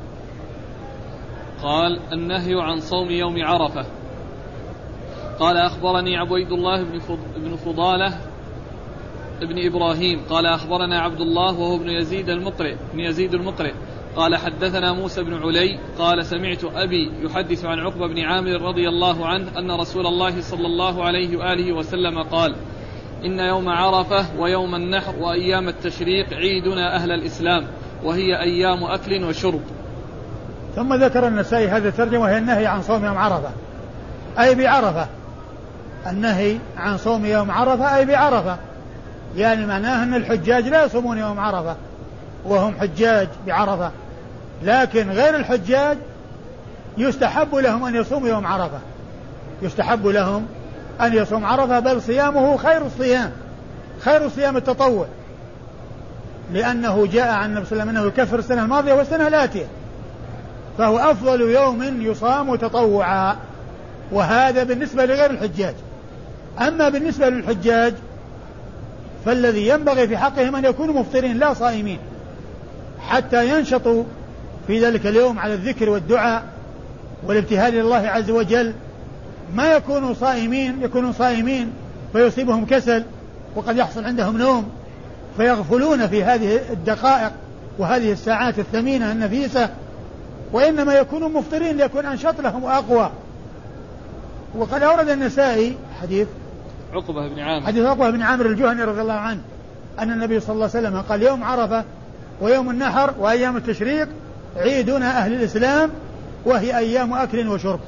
S1: قال النهي عن صوم يوم عرفة. قال أخبرني عبيد الله بن فضالة ابن إبراهيم قال أخبرنا عبد الله وهو ابن يزيد المقرئ ابن يزيد المقرئ قال حدثنا موسى بن علي قال سمعت أبي يحدث عن عقبة بن عامر رضي الله عنه أن رسول الله صلى الله عليه وآله وسلم قال إن يوم عرفة ويوم النحر وأيام التشريق عيدنا أهل الإسلام وهي أيام أكل وشرب.
S2: ثم ذكر النسائي هذا الترجمة وهي النهي عن صوم يوم عرفة أي بعرفة، النهي عن صوم يوم عرفة أي بعرفة، يعني معناه أن الحجاج لا يصومون يوم عرفة وهم حجاج بعرفة، لكن غير الحجاج يستحب لهم أن يصوموا يوم عرفة، يستحب لهم أن يصوم عرفة، بل صيامه خير الصيام، خير الصيام التطوع، لأنه جاء عن النبي صلى الله عليه وسلم أنه يكفر السنة الماضية والسنة الآتية، فهو أفضل يوم يصام تطوعا، وهذا بالنسبة لغير الحجاج. أما بالنسبة للحجاج فالذي ينبغي في حقهم أن يكونوا مفطرين لا صائمين، حتى ينشطوا في ذلك اليوم على الذكر والدعاء والابتهال إلى الله عز وجل، ما يكونوا صائمين يكونوا صائمين فيصيبهم كسل وقد يحصل عندهم نوم فيغفلون في هذه الدقائق وهذه الساعات الثمينة النفيسة، وإنما يكونوا مفطرين ليكون أنشط لهم وأقوى. وقد أورد النسائي حديث
S1: عقبة بن عامر
S2: حديث عقبة بن عامر الجهني رضي الله عنه أن النبي صلى الله عليه وسلم قال يوم عرفة ويوم النحر وأيام التشريق عيدنا أهل الإسلام وهي أيام أكل وشرب.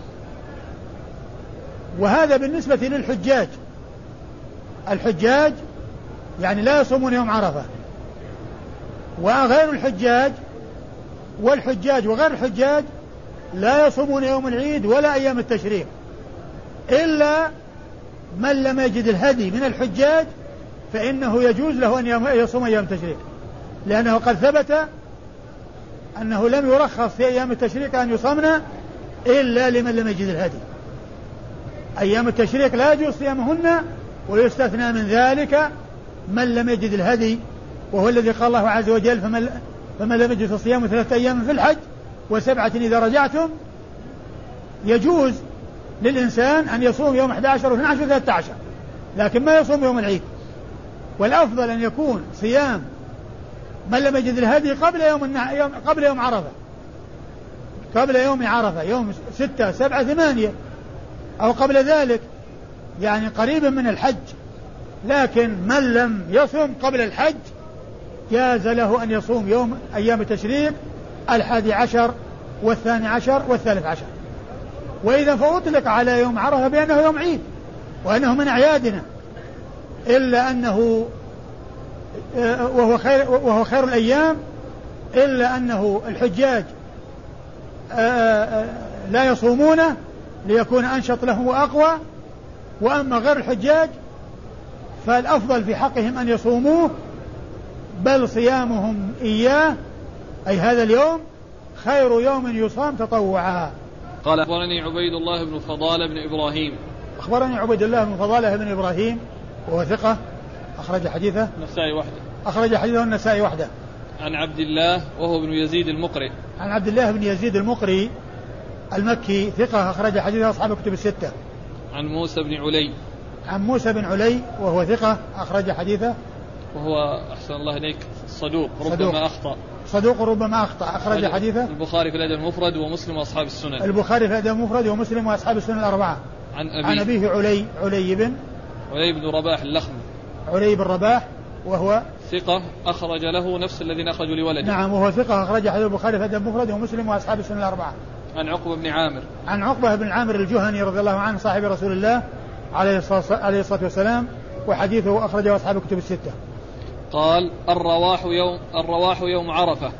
S2: وهذا بالنسبة للحجاج، الحجاج يعني لا يصومون يوم عرفة، وغير الحجاج والحجاج وغير الحجاج لا يصومون يوم العيد ولا أيام التشريق، إلا من لم يجد الهدي من الحجاج فإنه يجوز له أن يصوم أيام التشريق، لأنه قد ثبت أنه لم يرخص في أيام التشريق أن يصمنا إلا لمن لم يجد الهدي. أيام التشريق لا يجوز صيامهن، ويستثنى من ذلك من لم يجد الهدي، وهو الذي قال الله عز وجل فمن, فمن لم يجد فصيام ثلاثة أيام في الحج وسبعة إذا رجعتم. يجوز للإنسان أن يصوم يوم أحد عشر واثني عشر وثلاثة عشر، لكن ما يصوم يوم العيد. والأفضل أن يكون صيام من لم يجد الهدي قبل يوم قبل يوم عرفة، قبل يوم عرفة، يوم ستة سبعة ثمانية أو قبل ذلك، يعني قريبا من الحج. لكن من لم يصوم قبل الحج جاز له أن يصوم يوم أيام التشريق الحادي عشر والثاني عشر والثالث عشر. وإذا فأطلق على يوم عرفة بأنه يوم عيد وأنه من أعيادنا، إلا أنه وهو خير, وهو خير الأيام، إلا أنه الحجاج لا يصومونه ليكون أنشط لهم وأقوى، وأما غير الحجاج فالأفضل في حقهم أن يصوموه، بل صيامهم إياه أي هذا اليوم خير يوم يصام تطوعا.
S1: قال أخبرني عبيد الله بن فضالة بن إبراهيم.
S2: أخبرني عبيد الله بن فضالة بن إبراهيم وهو ثقة أخرج حديثه
S1: النسائي وحده.
S2: أخرج حديثه النسائي وحده.
S1: عن عبد الله وهو ابن يزيد المقري.
S2: عن عبد الله بن يزيد المقري المكي ثقة أخرج حديثه أصحاب الكتب الستة.
S1: عن موسى بن علي.
S2: عن موسى بن علي وهو ثقة أخرج حديثه.
S1: وهو أحسن الله إليك صدوق ربما
S2: صدوق.
S1: أخطأ.
S2: صدوق ربما أخطأ أخرج حديثه
S1: البخاري في الأدب المفرد ومسلم وأصحاب السنن.
S2: البخاري في الأدب المفرد ومسلم وأصحاب السنن الأربعة.
S1: عن أبيه.
S2: عن أبيه علي علي بن
S1: علي بن رباح اللخمي.
S2: علي بن رباح وهو
S1: ثقة أخرج له نفس الذين أخرجوا لولده.
S2: نعم وهو ثقة أخرج حديث البخاري في الأدب المفرد ومسلم وأصحاب السنن الأربعة.
S1: عن عقبة بن عامر.
S2: عن عقبة بن عامر الجهني رضي الله عنه صاحب رسول الله عليه الصلاة والسلام، وحديثه أخرجه أصحاب الكتب الستة.
S1: قال الرواح يوم الرواح يوم عرفة.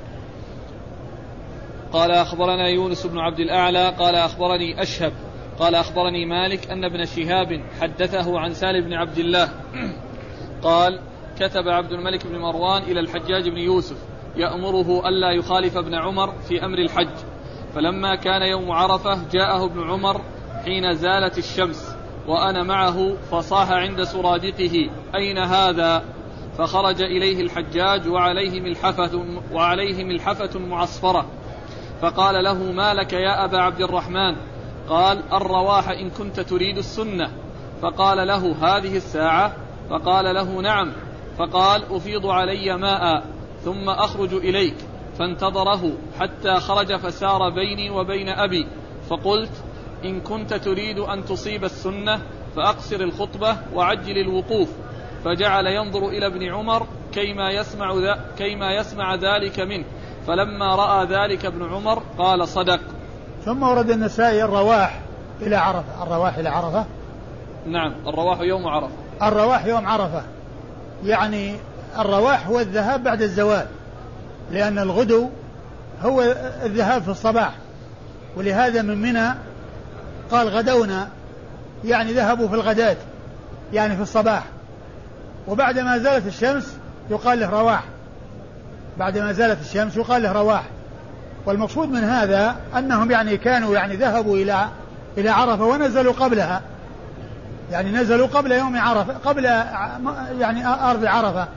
S1: قال أخبرنا يونس بن عبد الأعلى قال أخبرني أشهب قال أخبرني مالك أن ابن شهاب حدثه عن سالم بن عبد الله قال كتب عبد الملك بن مروان إلى الحجاج بن يوسف يأمره ألا يخالف ابن عمر في أمر الحج، فلما كان يوم عرفة جاءه ابن عمر حين زالت الشمس وأنا معه، فصاح عند سرادقه أين هذا؟ فخرج إليه الحجاج وعليه ملحفة, وعليه ملحفة معصفرة، فقال له ما لك يا أبا عبد الرحمن؟ قال الرواح إن كنت تريد السنة. فقال له هذه الساعة؟ فقال له نعم. فقال أفيض علي ماء ثم أخرج إليك، فانتظره حتى خرج فسار بيني وبين أبي، فقلت إن كنت تريد أن تصيب السنة فأقصر الخطبة وعجل الوقوف، فجعل ينظر إلى ابن عمر كيما يسمع, ذا كيما يسمع ذلك منه، فلما رأى ذلك ابن عمر قال صدق.
S2: ثم ورد النسائي الرواح إلى عرفة. الرواح إلى عرفة
S1: نعم الرواح يوم عرفة.
S2: الرواح يوم عرفة يعني الرواح هو الذهاب بعد الزوال، لأن الغدو هو الذهاب في الصباح، ولهذا من منى قال غدونا، يعني ذهبوا في الغداة يعني في الصباح، وبعد ما زالت الشمس يقال له رواح، بعد ما زالت الشمس يقال له رواح. والمقصود من هذا أنهم يعني كانوا يعني ذهبوا إلى إلى عرفة ونزلوا قبلها، يعني نزلوا قبل يوم عرفة، قبل يعني أرض عرفة.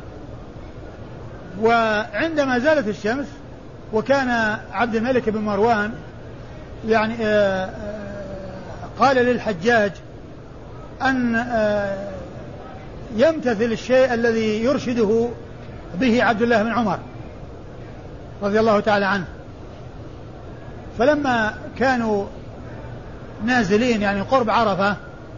S2: وعندما زالت الشمس وكان عبد الملك بن مروان يعني قال للحجاج أن يمتثل الشيء الذي يرشده به عبد الله بن عمر رضي الله تعالى عنه. فلما كانوا نازلين يعني قرب عرفة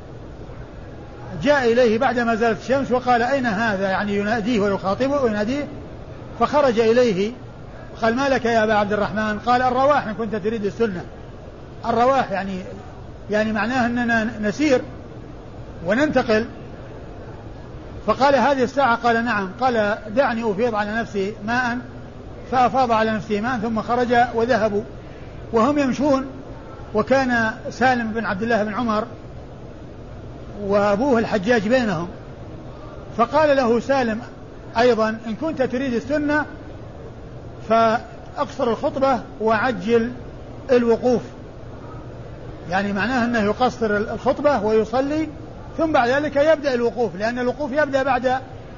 S2: جاء إليه بعدما زالت الشمس وقال أين هذا؟ يعني يناديه ويخاطبه ويناديه، فخرج إليه قال ما لك يا أبا عبد الرحمن؟ قال الرواح إن كنت تريد السنة. الرواح يعني يعني معناه أننا نسير وننتقل. فقال هذه الساعة؟ قال نعم. قال دعني أفيض على نفسي ماء، فأفاض على نفسه ماء ثم خرج وذهبوا وهم يمشون، وكان سالم بن عبد الله بن عمر وأبوه الحجاج بينهم، فقال له سالم أيضا إن كنت تريد السنة فأقصر الخطبة وعجل الوقوف، يعني معناه أنه يقصر الخطبة ويصلي ثم بعد ذلك يبدأ الوقوف، لأن الوقوف يبدأ بعد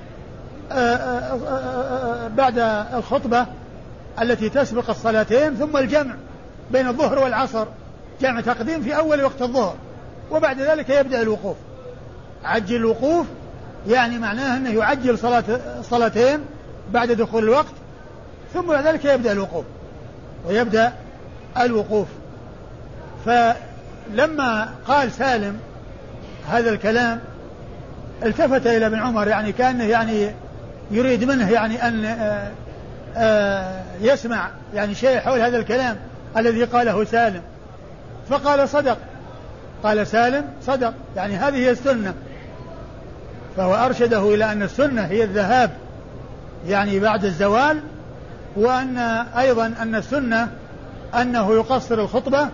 S2: بعد الخطبة التي تسبق الصلاتين، ثم الجمع بين الظهر والعصر، جمع تقديم في أول وقت الظهر، وبعد ذلك يبدأ الوقوف. عجل الوقوف يعني معناه أنه يعجل صلاة صلاتين بعد دخول الوقت، ثم بعد ذلك يبدأ الوقوف ويبدأ الوقوف. فلما قال سالم هذا الكلام التفت إلى ابن عمر، يعني كأنه يعني يريد منه يعني أن آآ آآ يسمع يعني شيء حول هذا الكلام الذي قاله سالم، فقال صدق. قال سالم صدق، يعني هذه هي السنة. فهو أرشده إلى أن السنة هي الذهاب يعني بعد الزوال، وأن أيضا أن السنة أنه يقصر الخطبة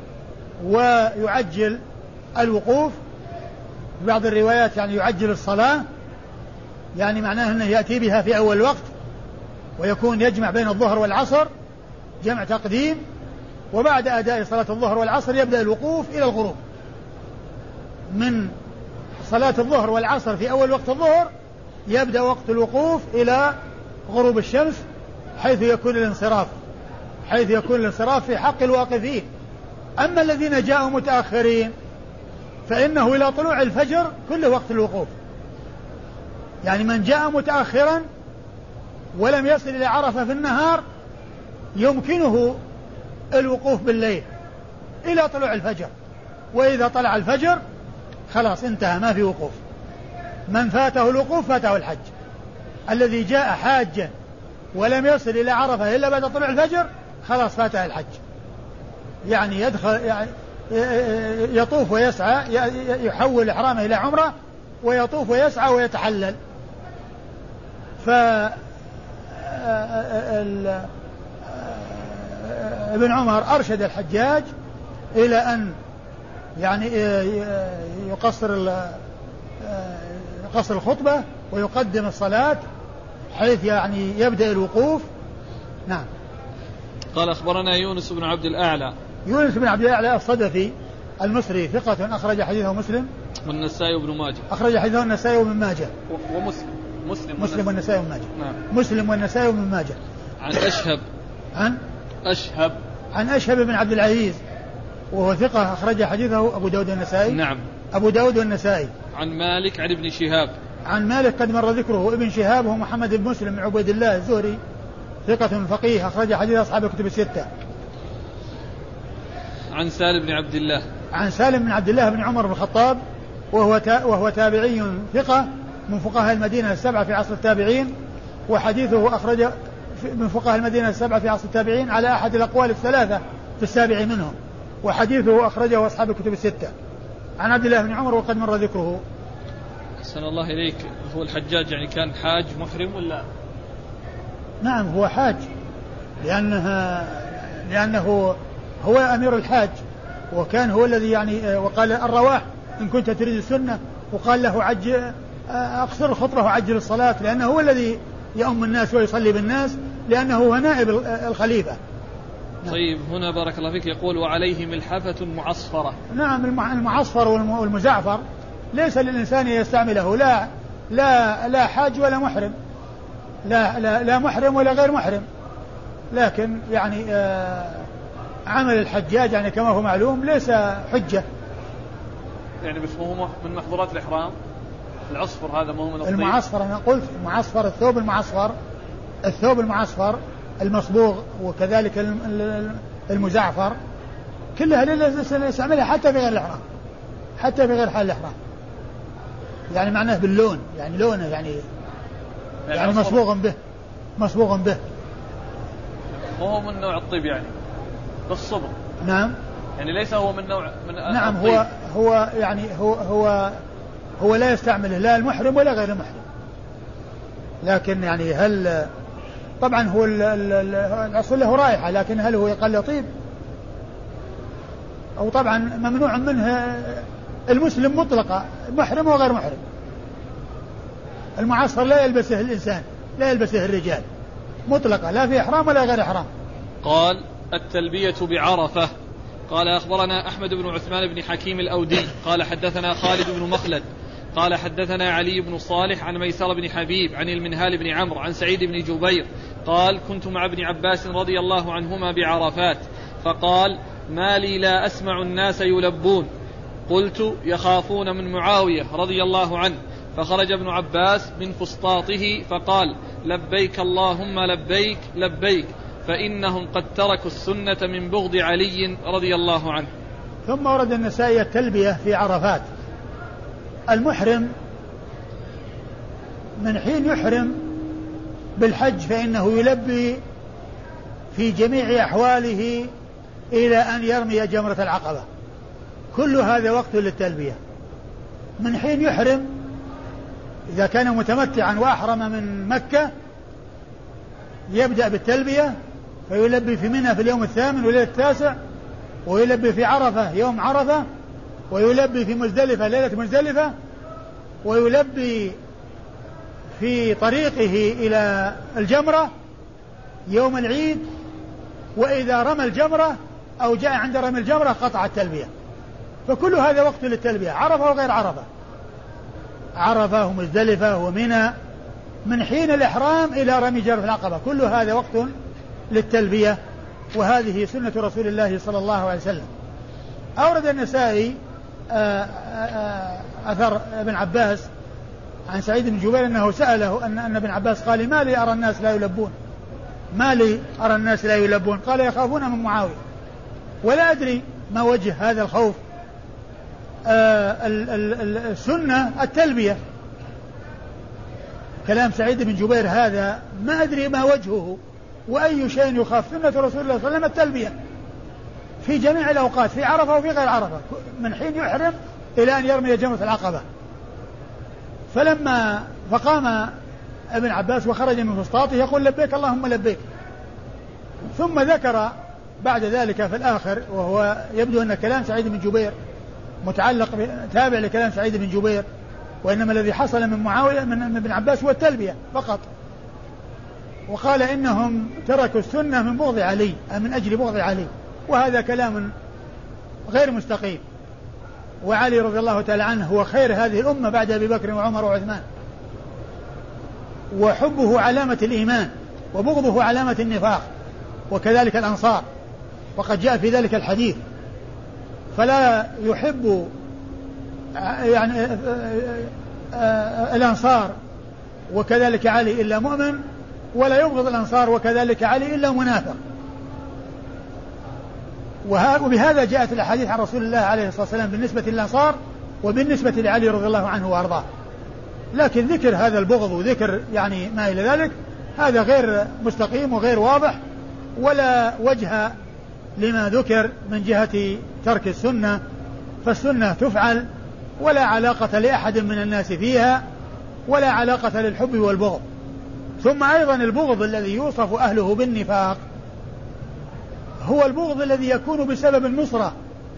S2: ويعجل الوقوف. بعض الروايات يعني يعجل الصلاة، يعني معناه أنه يأتي بها في أول وقت ويكون يجمع بين الظهر والعصر جمع تقديم، وبعد أداء صلاة الظهر والعصر يبدأ الوقوف إلى الغروب. من صلاة الظهر والعصر في أول وقت الظهر يبدأ وقت الوقوف إلى غروب الشمس، حيث يكون الانصراف حيث يكون الانصراف في حق الواقفين. أما الذين جاءوا متأخرين فإنه إلى طلوع الفجر كله وقت الوقوف. يعني من جاء متأخرا ولم يصل إلى عرفة في النهار يمكنه الوقوف بالليل إلى طلوع الفجر، وإذا طلع الفجر خلاص انتهى، ما في وقوف. من فاته الوقوف فاته الحج. الذي جاء حاجا ولم يصل إلى عرفة إلا بعد طلوع الفجر خلاص فاته الحج، يعني يدخل يعني يطوف ويسعى، يحول إحرامه إلى عمرة ويطوف ويسعى ويتحلل. ف ابن عمر أرشد الحجاج إلى أن يعني يقصر يقصر الخطبة ويقدم الصلاة حيث يعني يبدأ الوقوف. نعم.
S1: قال أخبرنا يونس بن عبد الأعلى.
S2: يونس بن عبد الأعلى الصدفي المصري ثقة أخرج حديثه مسلم
S1: والنسائي وابن ماجه.
S2: أخرج حديثه النسائي وابن ماجه.
S1: ومسلم مسلم
S2: مسلم والنسائي وابن ماجه.
S1: نعم.
S2: مسلم والنسائي وابن ماجه.
S1: عن أشهب
S2: عن
S1: أشهب
S2: عن أشهب بن عبد العزيز وهو ثقة أخرج حديثه أبو داود والنسائي.
S1: نعم.
S2: أبو داود والنسائي.
S1: عن مالك عن ابن شهاب.
S2: عن مالك قد مر ذكره. ابن شهاب هو محمد بن مسلم بن عبيد الله الزهري ثقة فقيه أخرج حديث أصحاب الكتب الستة.
S1: عن سالم بن عبد الله.
S2: عن سالم بن عبد الله بن عمر بن الخطاب وهو تا وهو تابعي ثقة من فقهاء المدينة السبعة في عصر التابعين، وحديثه أخرج من فقهاء المدينة السبعة في عصر التابعين على أحد الأقوال الثلاثة في السابع منهم، وحديثه أخرجه أصحاب الكتب الستة. عن عبد الله بن عمر وقد مر ذكره.
S1: أحسن الله إليك. هو الحجاج يعني كان حاج محرم ولا؟
S2: نعم هو حاج، لأنه لأنه هو أمير الحاج، وكان هو الذي يعني وقال الرواح إن كنت تريد السنة، وقال له عج أقصر الخطبة وعجل الصلاة، لأنه هو الذي يؤم الناس ويصلي بالناس، لأنه هو نائب الخليفة.
S1: طيب هنا بارك الله فيك يقول وعليه ملحفة معصفرة.
S2: نعم المعصفر والمزعفر ليس للإنسان يستعمله لا لا لا حاج ولا محرم، لا لا لا محرم ولا غير محرم، لكن يعني آه عمل الحجاج يعني كما هو معلوم ليس حجة.
S1: يعني بس هو من محظورات الإحرام العصفر هذا، ما هو من الطيب.
S2: المعصفر أنا قلت المعصفر الثوب المعصفر الثوب المعصفر المصبوغ، وكذلك المزعفر، كلها يستعملها حتى في غير الإحرام، حتى في غير حال الإحرام، يعني معناه باللون، يعني لونه يعني يعني, يعني مصبوغ به مصبوغ به
S1: هو من نوع الطيب يعني بالصبغ.
S2: نعم.
S1: يعني ليس هو من نوع من
S2: نعم الطيب. هو هو يعني هو هو هو لا يستعمله لا المحرم ولا غير المحرم، لكن يعني هل طبعا هو الأصل له رائحة، لكن هل هو يقل طيب؟ أو طبعا ممنوع منه المسلم مطلقا محرم وغير محرم. المعصفر لا يلبسه الإنسان، لا يلبسه الرجال مطلقة، لا في إحرام ولا غير إحرام.
S1: قال التلبية بعرفة. قال أخبرنا أحمد بن عثمان بن حكيم الأودي قال حدثنا خالد بن مخلد قال حدثنا علي بن صالح عن ميسر بن حبيب عن المنهال بن عمرو عن سعيد بن جبير قال كنت مع ابن عباس رضي الله عنهما بعرفات فقال ما لي لا أسمع الناس يلبون، قلت يخافون من معاوية رضي الله عنه، فخرج ابن عباس من فسطاطه فقال لبيك اللهم لبيك لبيك فإنهم قد تركوا السنة من بغض علي رضي الله عنه.
S2: ثم ورد النسائي التلبية في عرفات. المحرم من حين يحرم بالحج فإنه يلبي في جميع أحواله إلى أن يرمي جمرة العقبة، كل هذا وقت للتلبية. من حين يحرم إذا كان متمتعا وأحرم من مكة يبدأ بالتلبية فيلبي في منى في اليوم الثامن وليلة التاسع، ويلبي في عرفة يوم عرفة، ويلبي في مزدلفة ليلة مزدلفة، ويلبي في طريقه إلى الجمرة يوم العيد، وإذا رمى الجمرة أو جاء عند رمي الجمرة قطع التلبية. فكل هذا وقت للتلبية، عرفة وغير عرفة، عرفة ومزدلفة ومنى، من حين الإحرام إلى رمي جمرة العقبة كل هذا وقت للتلبية، وهذه سنة رسول الله صلى الله عليه وسلم. أورد النسائي أثر ابن عباس عن سعيد بن جبير أنه سأله أن, أن ابن عباس قال ما لي أرى الناس لا يلبون، ما لي أرى الناس لا يلبون، قال يخافون من معاوية، ولا أدري ما وجه هذا الخوف. السنة التلبية، كلام سعيد بن جبير هذا ما أدري ما وجهه وأي شيء يخاف. سنة رسول الله صلى الله عليه وسلم التلبية في جميع الأوقات، في عرفة وفي غير عرفة، من حين يحرم إلى أن يرمي جمرة العقبة. فلما فقام ابن عباس وخرج من فسطاطه يقول لبيك اللهم لبيك، ثم ذكر بعد ذلك في الآخر، وهو يبدو أن كلام سعيد بن جبير متعلق تابع لكلام سعيد بن جبير، وإنما الذي حصل من معاوية من ابن عباس هو التلبية فقط. وقال إنهم تركوا السنة من بغض علي، من أجل بغض علي، وهذا كلام غير مستقيم. وعلي رضي الله تعالى عنه هو خير هذه الأمة بعد أبي بكر وعمر وعثمان، وحبه علامة الإيمان وبغضه علامة النفاق، وكذلك الأنصار، وقد جاء في ذلك الحديث. فلا يحب يعني الأنصار وكذلك علي إلا مؤمن، ولا يبغض الأنصار وكذلك علي إلا منافق. وبهذا جاءت الأحاديث عن رسول الله عليه الصلاة والسلام بالنسبة للأنصار وبالنسبة لعلي رضي الله عنه وأرضاه. لكن ذكر هذا البغض وذكر يعني ما إلى ذلك هذا غير مستقيم وغير واضح، ولا وجه لما ذكر من جهة ترك السنة، فالسنة تفعل ولا علاقة لأحد من الناس فيها، ولا علاقة للحب والبغض. ثم أيضا البغض الذي يوصف أهله بالنفاق هو البغض الذي يكون بسبب النصرة،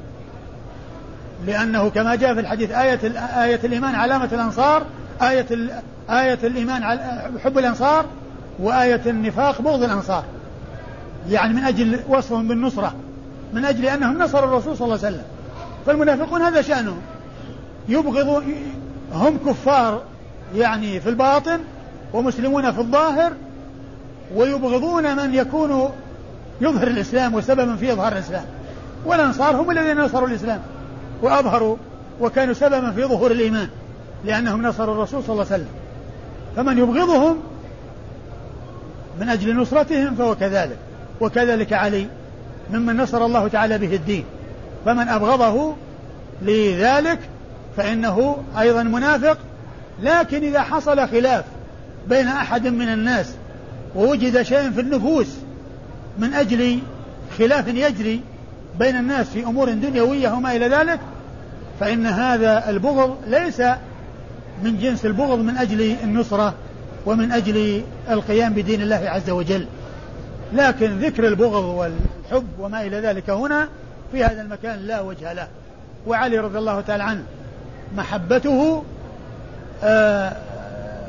S2: لأنه كما جاء في الحديث آية, آية الإيمان علامة الأنصار، آية, آية الإيمان حب الأنصار، وآية النفاق بغض الأنصار، يعني من أجل وصفهم بالنصرة، من أجل أنهم نصروا الرسول صلى الله عليه وسلم. فالمنافقون هذا شأنهم، يبغضوا، هم كفار يعني في الباطن ومسلمون في الظاهر، ويبغضون من يكون يظهر الإسلام وسببا في إظهار الإسلام. والأنصار هم الذين نصروا الإسلام وأظهروا وكانوا سببا في ظهور الإيمان، لأنهم نصروا الرسول صلى الله عليه وسلم. فمن يبغضهم من أجل نصرتهم فهو كذلك، وكذلك علي ممن نصر الله تعالى به الدين. فمن أبغضه لذلك فإنه أيضا منافق. لكن إذا حصل خلاف بين أحد من الناس ووجد شيء في النفوس من أجل خلاف يجري بين الناس في أمور دنيوية وما إلى ذلك، فإن هذا البغض ليس من جنس البغض من أجل النصرة ومن أجل القيام بدين الله عز وجل. لكن ذكر البغض والحب وما إلى ذلك هنا في هذا المكان لا وجه له. وعلي رضي الله تعالى عنه محبته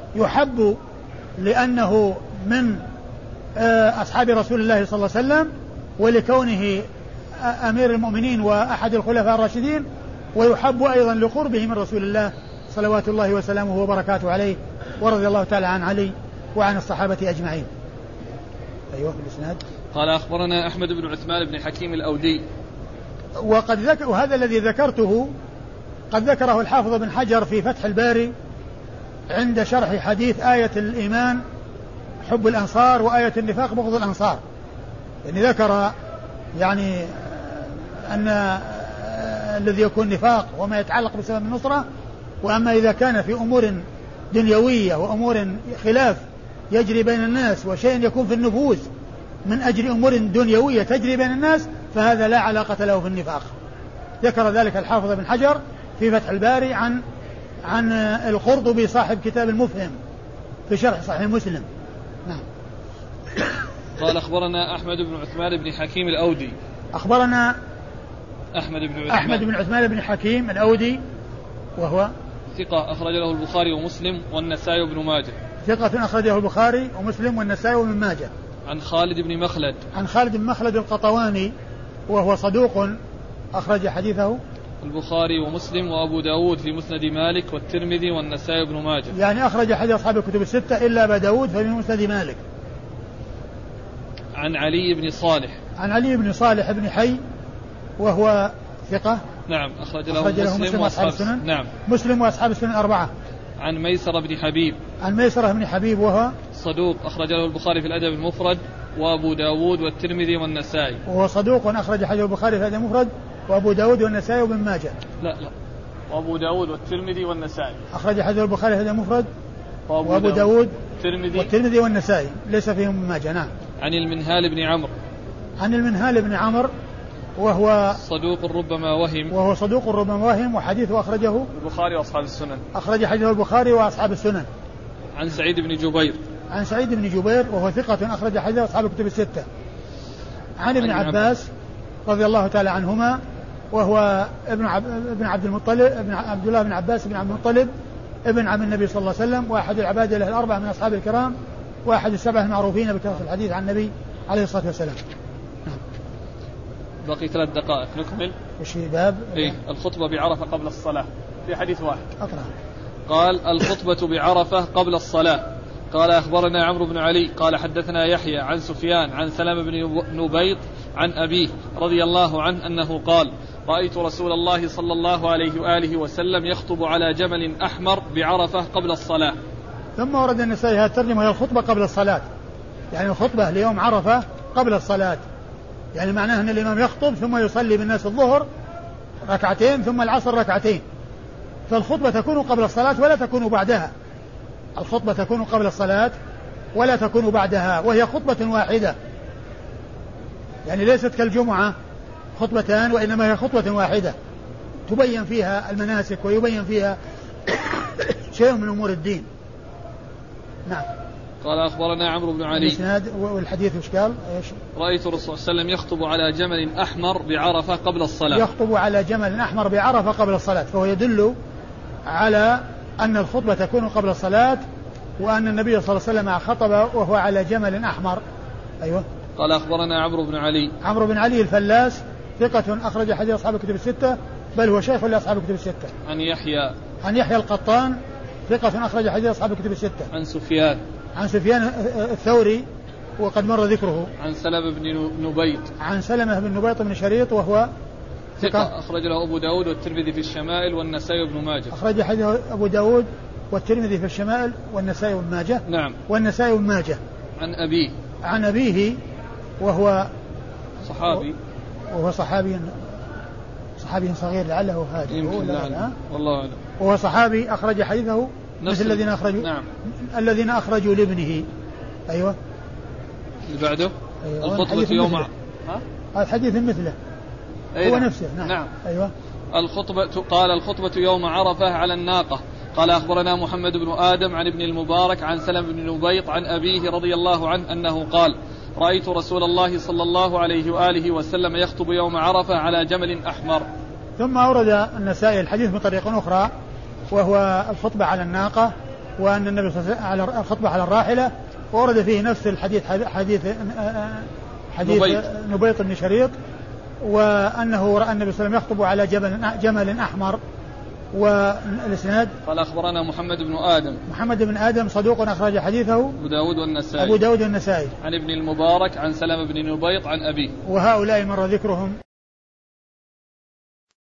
S2: يحب لأنه من أصحاب رسول الله صلى الله عليه وسلم ولكونه أمير المؤمنين وأحد الخلفاء الراشدين، ويحب أيضا لقربه من رسول الله صلوات الله وسلامه وبركاته عليه، ورضي الله تعالى عن علي وعن الصحابة أجمعين. أيوة بالإسناد.
S1: قال أخبرنا أحمد بن عثمان بن حكيم الأودي.
S2: وقد ذكر، وهذا الذي ذكرته قد ذكره الحافظ بن حجر في فتح الباري عند شرح حديث آية الإيمان حب الأنصار وآية النفاق بغض الأنصار، يعني ذكر يعني أن الذي يكون نفاق وما يتعلق بسبب النصرة، وأما إذا كان في أمور دنيوية وأمور خلاف يجري بين الناس وشيء يكون في النفوس من أجل أمور دنيوية تجري بين الناس فهذا لا علاقة له في النفاق. ذكر ذلك الحافظ بن حجر في فتح الباري عن عن القرطبي صاحب كتاب المفهم في شرح صحيح مسلم. نعم.
S1: قال أخبرنا أحمد بن عثمان بن حكيم الأودي.
S2: أخبرنا
S1: أحمد بن عثمان
S2: أحمد بن عثمان بن حكيم الأودي وهو
S1: ثقة أخرج له البخاري ومسلم والنسائي وابن ماجه.
S2: ثقة أخرجه البخاري ومسلم والنسائي وابن ماجه.
S1: عن خالد بن مخلد.
S2: عن خالد بن مخلد القطواني وهو صدوق أخرج حديثه
S1: البخاري ومسلم وأبو داود في مسند مالك والترمذي والنسائي وابن ماجه.
S2: يعني أخرج حديث أصحاب الكتب الستة إلا أبا داود ففي مسند مالك.
S1: عن علي بن صالح.
S2: عن علي بن صالح بن حي وهو ثقة.
S1: نعم أخرج له,
S2: أخرج له
S1: مسلم,
S2: مسلم وأصحاب السنن.
S1: نعم
S2: مسلم وأصحاب السنن أربعة.
S1: عن ميسرة بن حبيب.
S2: عن ميسرة بن حبيب وهو
S1: صدوق أخرج له البخاري في الأدب المفرد وأبو داود والترمذي والنسائي.
S2: وهو صدوق أخرج حديث البخاري في الأدب المفرد وأبو داود والنسائي وابن ماجه.
S1: لا لا وأبو داود والترمذي والنسائي.
S2: أخرج حديث البخاري في الأدب المفرد
S1: وأبو,
S2: وأبو داود
S1: والترمذي
S2: والترمذي والنسائي ليس فيهم ابن ماجه. نعم.
S1: عن المنهال بن عمرو.
S2: عن المنهال بن عمرو وهو
S1: صدوق ربما وهم.
S2: وهو صدوق ربما وهم وحديثه أخرجه
S1: البخاري وأصحاب السنن.
S2: أخرج حديثه البخاري وأصحاب السنن.
S1: عن سعيد بن جبير.
S2: عن سعيد بن جبير وهو ثقة أخرج حديثه أصحاب الكتب الستة. عن ابن عباس رضي الله تعالى عنهما وهو ابن عب... ابن عبد المطلب ابن عبد الله بن عباس بن عبد المطلب ابن عم النبي صلى الله عليه وسلم وأحد العباد له الأربعة من أصحاب الكرام وأحد السبعة المعروفين بكثرة الحديث عن النبي عليه الصلاة والسلام.
S1: باقي ثلاث دقائق نكمل.
S2: وش باب؟
S1: إيه الخطبة بعرفة قبل الصلاة في حديث واحد.
S2: أقرأ.
S1: قال الخطبة بعرفة قبل الصلاة. قال أخبرنا عمرو بن علي قال حدثنا يحيى عن سفيان عن سلمة بن نبيط عن أبيه رضي الله عنه أنه قال رأيت رسول الله صلى الله عليه وآله وسلم يخطب على جمل أحمر بعرفة قبل الصلاة.
S2: ثم ورد النسائي هذه الترجمة هي الخطبة قبل الصلاة، يعني الخطبة ليوم عرفة قبل الصلاة، يعني معناه أن الإمام يخطب ثم يصلي بالناس الظهر ركعتين ثم العصر ركعتين، فالخطبة تكون قبل الصلاة ولا تكون بعدها. الخطبة تكون قبل الصلاة ولا تكون بعدها، وهي خطبة واحدة، يعني ليست كالجمعة خطبتان، وإنما هي خطبة واحدة تبين فيها المناسك ويبين فيها شيء من أمور الدين. نعم.
S1: قال أخبرنا عمرو بن علي.
S2: الإسناد والحديث وش قال؟ ايش؟
S1: رأيت الرسول صلى الله عليه وسلم يخطب على جمل أحمر بعرفة قبل الصلاة.
S2: يخطب على جمل أحمر بعرفة قبل الصلاة، فهو يدل على أن الخطبة تكون قبل الصلاة، وأن النبي صلى الله عليه وسلم خطب وهو على جمل أحمر. أيوة.
S1: قال أخبرنا عمرو بن علي.
S2: عمرو بن علي الفلاس ثقة أخرج حديث أصحاب الكتب الستة، بل هو شيخ لأصحاب الكتب الستة.
S1: عن يحيى.
S2: عن يحيى القطان ثقة أخرج حديث أصحاب الكتب الستة.
S1: عن سفيان.
S2: عن سفيان الثوري وقد مر ذكره.
S1: عن سلمة بن نبيط.
S2: عن سلمة بن نبيط بن شريط وهو
S1: ثقة أخرج له أبو داود والترمذي في الشمائل والنسائي وابن ماجه.
S2: أخرج حديث أبو داود والترمذي في الشمائل والنسائي وابن ماجه.
S1: نعم.
S2: والنسائي وابن ماجه.
S1: عن أبيه.
S2: عن أبيه وهو
S1: صحابي.
S2: وهو صحابي صحابي صغير لعله هادي.
S1: يمكن لا والله أعلم.
S2: وهو صحابي أخرج حديثه مثل الذين أخرجوا.
S1: نعم.
S2: الذين أخرجوا لابنه. أيوة.
S1: اللي بعده.
S2: أيوة.
S1: الخطبة يوم
S2: ها؟ الحديث مثله.
S1: أيوة.
S2: هو نفسه. نعم.
S1: نعم.
S2: أيوة.
S1: الخطبة قال الخطبة يوم عرفة على الناقة. قال أخبرنا محمد بن آدم عن ابن المبارك عن سلم بن نبيط عن أبيه رضي الله عنه أنه قال رأيت رسول الله صلى الله عليه وآله وسلم يخطب يوم عرفة على جمل أحمر.
S2: ثم أورد النسائي الحديث بطريقة أخرى وهو الخطبة على الناقة، وأن النبي صلى الله عليه وسلم على الخطبة على الراحلة، وورد فيه نفس الحديث حديث حديث نبيط, نبيط بن شريط، وأنه رأى النبي صلى الله عليه وسلم يخطب على جبل جمل أحمر. والإسناد
S1: قال أخبرنا محمد بن آدم
S2: محمد بن آدم صدوق أخرج حديثه
S1: أبو داود والنسائي
S2: أبو داود والنسائي
S1: عن ابن المبارك عن سلمة بن نبيط عن أبيه.
S2: وهؤلاء مر ذكرهم